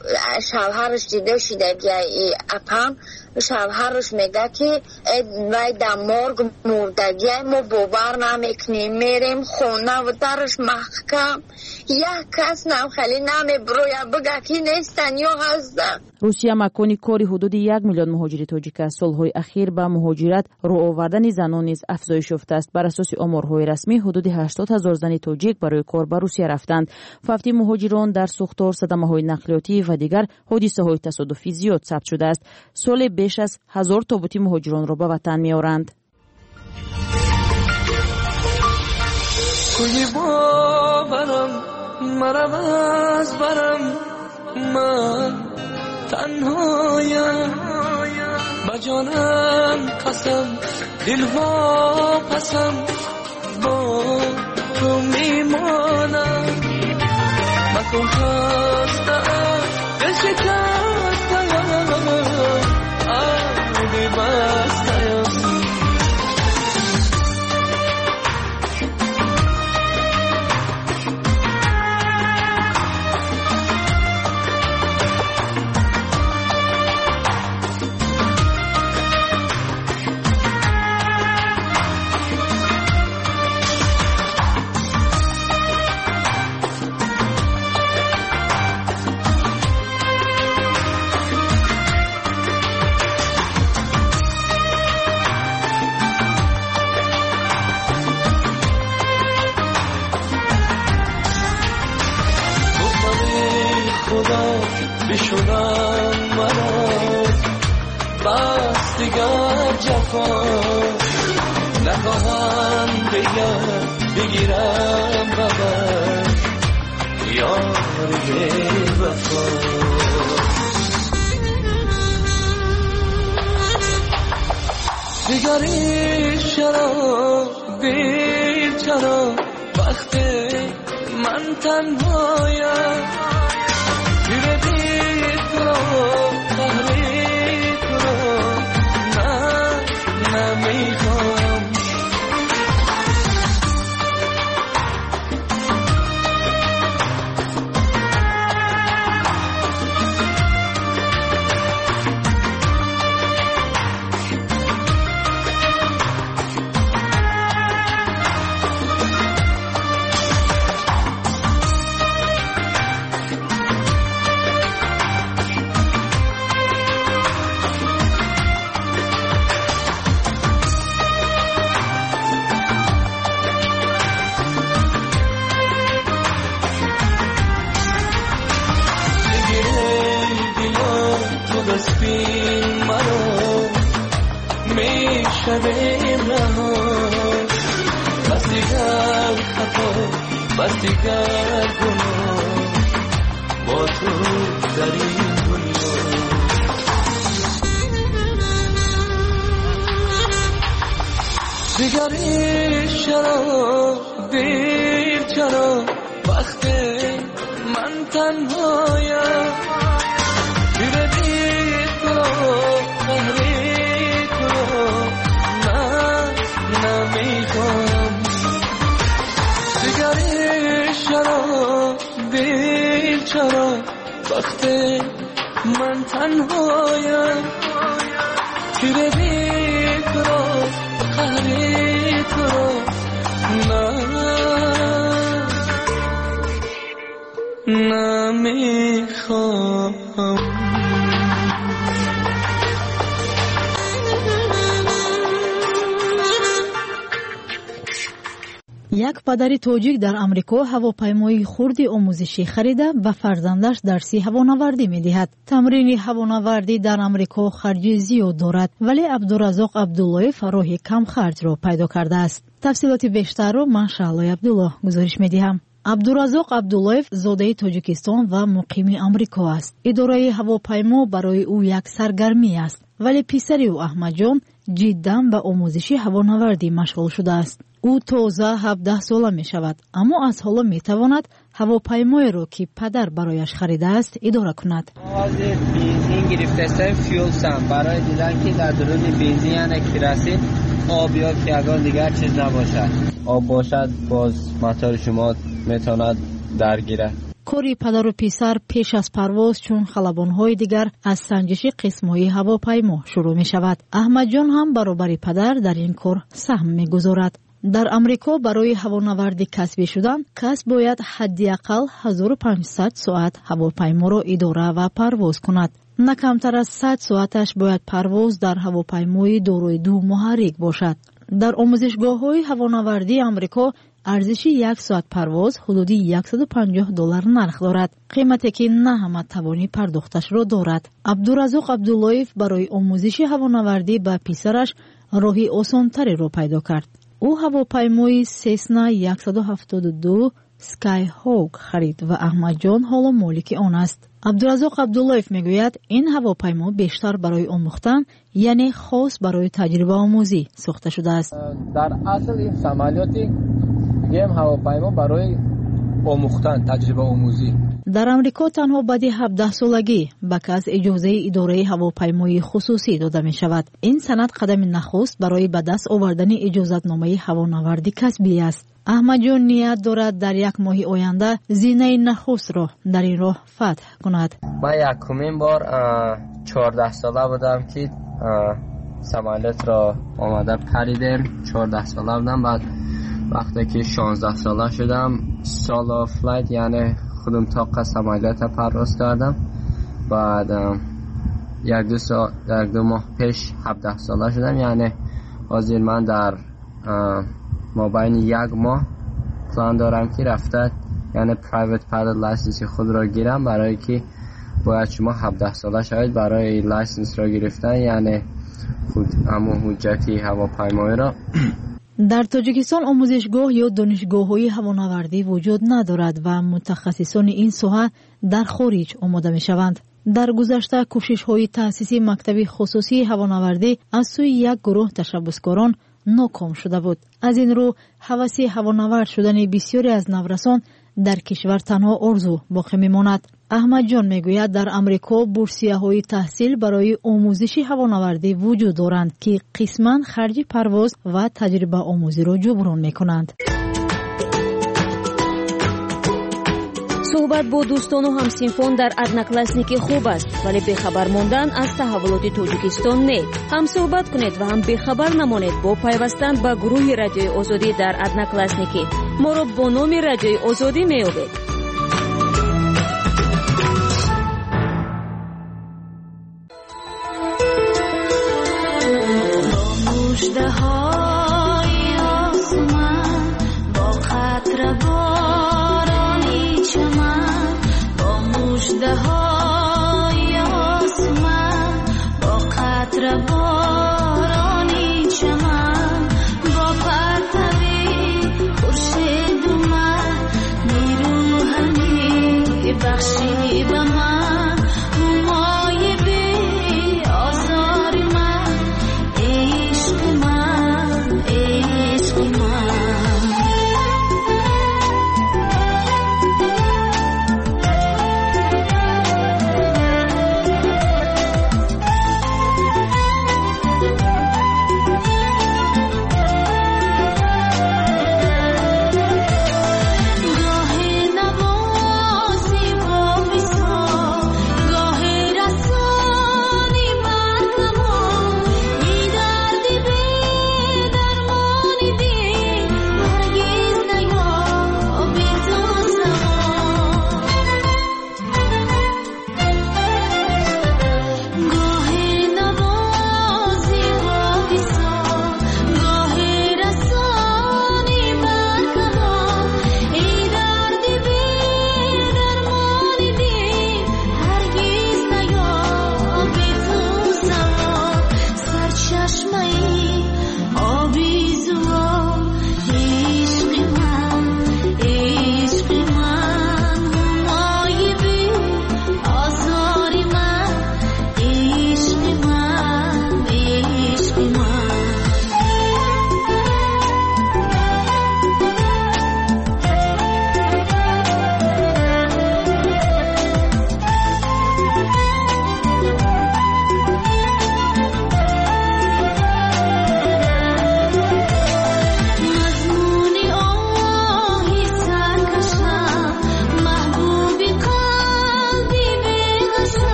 شوهرش دیده شده گیه اپم شوهرش میگه که وای در مرگ مردگی ما باور نمیکنیم میریم خونه و درش محکم یک کس نم خیلی نمی بروی بگه که نیستن یا هستن. روسیه مکانی کاری حدود یک میلیون مهاجر تاجیک است. سالهای اخیر به مهاجرت رو آوردن زنان نیز افزایش یافته است. بر اساس آمارهای رسمی حدود هشتاد هزار زن تاجیک برای کار به روسیه رفتند. فقط مهاجران در سوختار، صدمه‌های نقلیاتی و دیگر حادثه‌های تصادفی زیاد ثبت شده است. سال بیش از هزار تابوتی مهاجران را به وطن می‌آورند. کوی باورم مرم از برم من تنهایم با جانم قسم دل وا پسم با تو میمانم مکن خستم دل شکستم آبی بستم بشونم منو بس دیگر جفا نخواهم بگم بگیرم بابا یاری وفا. دیگری چرا دیر چرا وقتی من تنهایم دیره دیر تو رو تحریک تو رو نه نمیخوام. بس دیگر خطا بس دیگر گناه با تو در این دنیا. دیگری چرا دیر چرا وقتی من تنهایم دیره دیر تو رو تحریک تو رو نمیخوام. دیگری چرا دیر چرا وقتی من تنهایم دیره دیر تو رو قهری تو رو نه نمیخوام. یک پدر توجیک در امریکا هواپیمای خردی آموزشی خریده و فرزندش درسی هوانوردی می‌دهد. تمرین هوانوردی در امریکا خرج زیاد دارد، ولی عبدالرزاق عبداللهیف راه کم خرج را پیدا کرده است. تفصیلات بیشتر را من شعله عبدالله گزارش می‌دهم. عبدالرزاق عبداللهیف زاده تاجیکستان و مقیم امریکا است. اداره هواپیما برای او یک سرگرمی است، ولی پسری او احمد جان جداً به آموزش هوانوردی مشغول شده است. او تازه هفده ساله می شود، اما از حالا می تواند هواپیمایی را که پدر برایش خریده است اداره کند. آغاز بنزین گرفتستم فیول سم برای دیدن که در درون بنزین یعنی کراسین آب یا کیگان دیگر چیز نباشد. آب باشد باز موتور شما می تواند درگیرد. کاری پدر و پسر پیش از پرواز چون خلبان‌های دیگر از سنجش قسم‌های هواپیما شروع می شود. احمد جان هم برابر پدر در این کار سهم می گذارد. در امریکا برای هوانوردی کسبی شدن کس باید حداقل هزار و پانصد ساعت هواپیما را اداره و پرواز کند. نه کمتر از صد ساعتش باید پرواز در هواپیمای دارای دو محرک باشد. در آموزشگاه‌های هوانوردی امریکا ارزش یک ساعت پرواز حدودی صد و پنجاه دلار نرخ دارد، قیمتی که نه همه توانی پرداختش را دارد. عبدالرزاق عبداللهیف برای آموزش هوانوردی به پسرش راهی آسان‌تری را پیدا کرد. او هواپیمای سسنا صد و هفتاد و دو سکای هاک خرید و احمد جان حالا مالک آن است. عبدالرزاق عبداللهیف میگوید این هواپیما بیشتر برای آموختن یعنی خاص برای تجربه آموزی ساخته شده است. در اصل این سمالیاتی گیم هواپیما برای آموختن تجربه آموزی. در امریکا تنها بعد هفده سالگی به کس اجازه اداره هواپیمای خصوصی داده می شود. این سند قدم نخست برای به دست آوردن اجازتنامه هوانوردی کسبی است. احمد جان نیت دارد در یک ماه آینده زینه نخست را در این راه فتح کند. من یکمین بار چهارده ساله بودم که سمالیات را آمده پریدم. چهارده ساله بودم. بعد وقتی که شانزده ساله شدم سالا فلایت یعنی خودم طاقه سمالیات پرواز کردم. بعد یک دو سال یک دو ماه پیش هفده ساله شدم، یعنی حاضر من در مابین یک ماه پلان دارم که رفته یعنی پرایوت پایلوت لایسنس خود را گیرم، برای که باید شما هفده ساله شاید برای لایسنس را گرفتن یعنی خود اما حجتی هواپیمایی را. در تاجیکستان آموزشگاه یا دانشگاه‌های هوانوردی وجود ندارد و متخصصان این ساحه در خارج آماده می‌شوند. در گذشته کوشش‌های تأسیس مکتب خصوصی هوانوردی از سوی یک گروه تشبسکاران ناکام شده بود. از این رو هوس هوانورد شدن بسیاری از نورسان در کشور تنها آرزو باقی می‌ماند. احمد جان میگوید در امریکا بورسیه‌های تحصیل برای آموزش هوانوردی وجود دارند که قسماً خرج پرواز و تجربه آموزی را جبران می‌کنند. صحبت با دوستان و همسینفان در ادناکلاسنیکی خوب است، ولی بخبر ماندن از تحولات تاجیکستان نه. هم صحبت کنید و هم بخبر نمانید با پیوستن به گروه رادیوی آزادی در ادناکلاسنیکی. ما را با نام رادیوی آزادی می‌یابید. مژده‌های آسمان با قطره بارانی چمن، با مژده‌های آسمان با قطره بارانی چمن، با پرتوی خورشید اومد نیرو همی بخشی به من، مومای بی آزار من، عشق من عشق من.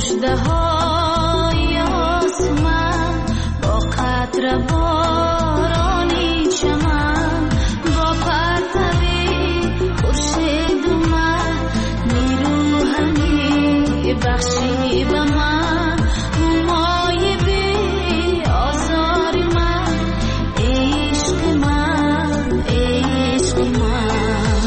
مژده های آسمان با قطره بارانی چمن با پرتوی خورشید اومد نیرو همی بخشی به من مای بی آزار من عشق من عشق من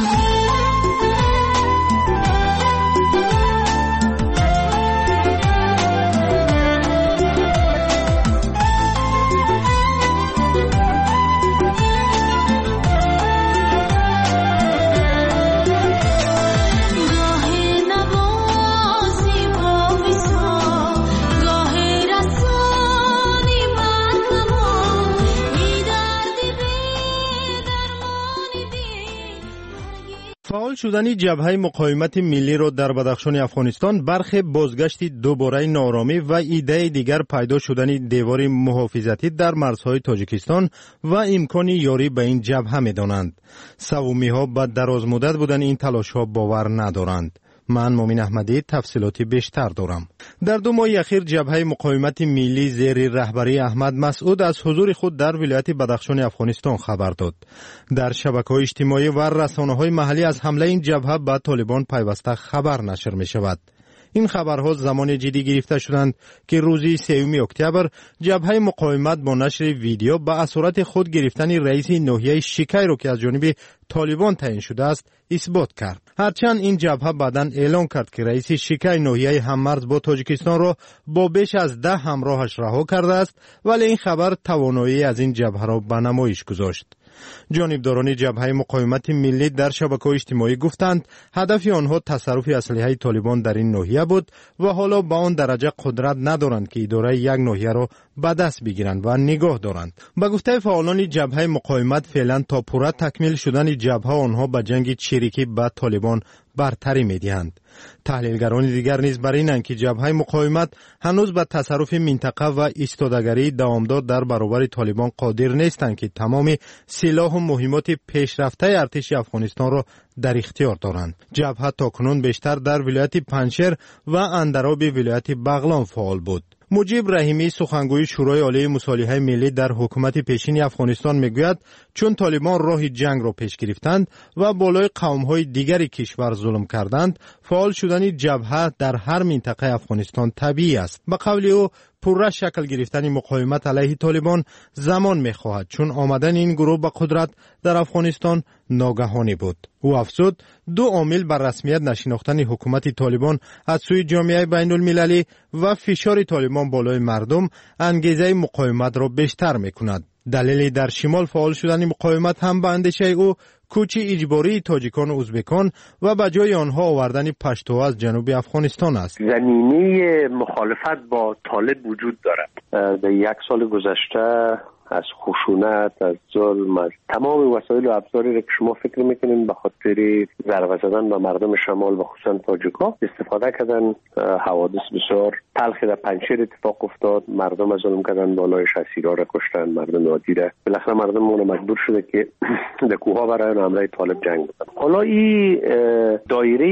فعال شدن جبهه مقاومت ملی را در بدخشان افغانستان برخی بازگشت دوباره نارامی و ایده دیگر پیدا شدن دیوار محافظتی در مرزهای تاجیکستان و امکان یاری به این جبهه می دانند. سومی ها به دراز مدت بودن این تلاش ها باور ندارند. من مومین احمدی تفصیلاتی بیشتر دارم. در دو ماه اخیر جبهه مقاومت ملی زیر رهبری احمد مسعود از حضور خود در ولایت بدخشان افغانستان خبر داد. در شبکه‌های اجتماعی و رسانه‌های محلی از حمله این جبهه به طالبان پیوسته خبر نشر می شود. این خبرها زمان جدی گرفته شدند که روز سوم اکتبر جبهه مقاومت با نشر ویدیو به اسارت خود گرفتن رئیس ناحیه شیکای را که از جانب طالبان تعیین شده است اثبات کرد. هرچند این جبهه بعداً اعلام کرد که رئیس شیکای ناحیه هممرز با تاجیکستان را با بیش از ده همراهش رها کرده است، ولی این خبر توانایی از این جبهه را به نمایش گذاشت. جانبداران جبهه مقاومت ملی در شبکه‌های اجتماعی گفتند هدف آنها تصرف اسلحه طالبان در این ناحیه بود و حالا به آن درجه قدرت ندارند که اداره یک ناحیه را به دست بگیرند و نگاه دارند. به گفته فعالان جبهه مقاومت فعلا تا پوره تکمیل شدن جبهه آنها به جنگ چریکی با طالبان برتری می‌دهند. تحلیلگران دیگر نیز بر اینند که جبهه مقاومت هنوز به تصرف منطقه و ایستادگری دوامدار در برابر طالبان قادر نیستند که تمام سلاح و مهمات پیشرفته ارتش افغانستان را در اختیار دارند. جبهه تاکنون بیشتر در ولایت پنجشیر و اندراب ولایت بغلان فعال بود. مجیب رحیمی سخنگوی شورای عالی مصالحه ملی در حکومت پیشین افغانستان میگوید چون طالبان راه جنگ را پیش گرفتند و بالای قوم‌های دیگری کشور ظلم کردند، فعال شدن جبهه در هر منطقه افغانستان طبیعی است. به قول او پوره شکل گرفتن مقاومت علیه طالبان زمان می‌خواهد چون آمدن این گروه به قدرت در افغانستان ناگهانی بود. او افزود دو عامل بر رسمیت نشناختن حکومت طالبان از سوی جامعه بین المللی و فشار طالبان بالای مردم انگیزه مقاومت را بیشتر می‌کند. دلیل در شمال فعال شدن مقاومت هم به اندیشه او کوچ اجباری تاجیکان و ازبکان و به جای آنها آوردن پشتوها از جنوب افغانستان است. زمینه مخالفت با طالب وجود دارد. در یک سال گذشته از خشونت، از ظلم، از تمام وسایل و ابزاری را که شما فکر میکنین به خاطر ضربه زدن به مردم شمال و خصوصا تاجیک‌ها استفاده کردن. حوادث بسیار تلخی در پنجشیر اتفاق افتاد، مردم از ظلم کردن، بالایش اسیرا را کشتن، مردم عادی را. بالاخره مردم اون مجبور شده که در کوه‌ها برای حمله طالب جنگ بکنن. حالا این دایره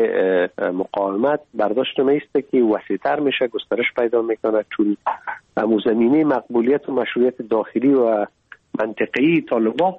مقاومت برداشت میسته که وسیع‌تر میشه، گسترش پیدا میکنه چون همون زمینه مقبولیت و مشروعیت داخلی و منطقه‌ای طالبان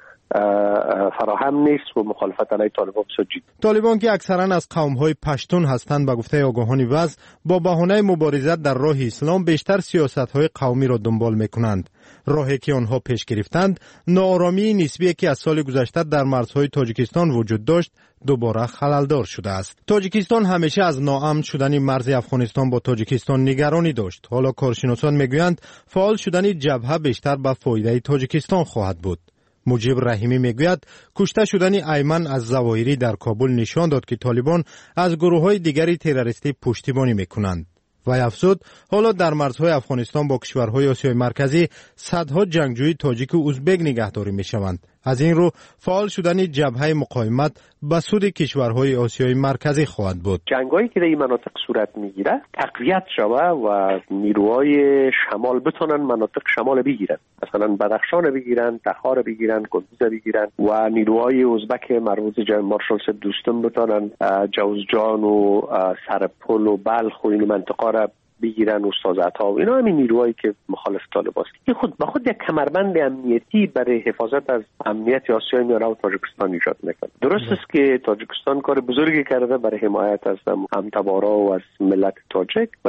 فراهم نیست و مخالفت علیه طالبان بسیار جدی. طالبان که اکثرا از قوم‌های پشتون هستند به گفته آگاهان وضع با بهانه مبارزت در راه اسلام بیشتر سیاست‌های قومی را دنبال می‌کنند. راهی که آنها پیش گرفتند ناآرامی نسبی که از سال گذشته در مرزهای تاجیکستان وجود داشت دوباره خللدار شده است. تاجیکستان همیشه از ناامن شدن مرز افغانستان با تاجیکستان نگرانی داشت. حالا کارشناسان میگویند فعال شدن جبهه بیشتر به فایده تاجیکستان خواهد بود. مجیب رحیمی میگوید کشته شدن ایمن از ظواهری در کابل نشان داد که طالبان از گروه‌های دیگری تروریستی پشتیبانی میکنند. و افزود حالا در مرزهای افغانستان با کشورهای آسیای مرکزی صدها جنگجوی تاجیک و ازبک نگهداری میشوند. از این رو فعال شدن جبهه مقاومت به سود کشورهای آسیای مرکزی خواهد بود. جنگایی که در این مناطق صورت میگیره تقویت شوه و نیروهای شمال بتونن مناطق شمال بگیرن، مثلا بدخشان بگیرن، تخار بگیرن، کندوز بگیرن و نیروهای ازبک مربوط جنگ مارشال سید دوستم بتونن جوزجان و سرپل و بلخ و این منطقه را بگیرن و سازت‌ها و اینا همین نیروهایی که مخالف طالب است. این خود به خود یک کمربند امنیتی برای حفاظت از امنیت آسیای میانه و تاجیکستان ایجاد میکنه. درست است که تاجیکستان کار بزرگی کرده برای حمایت از همتبارا و از ملت تاجیک.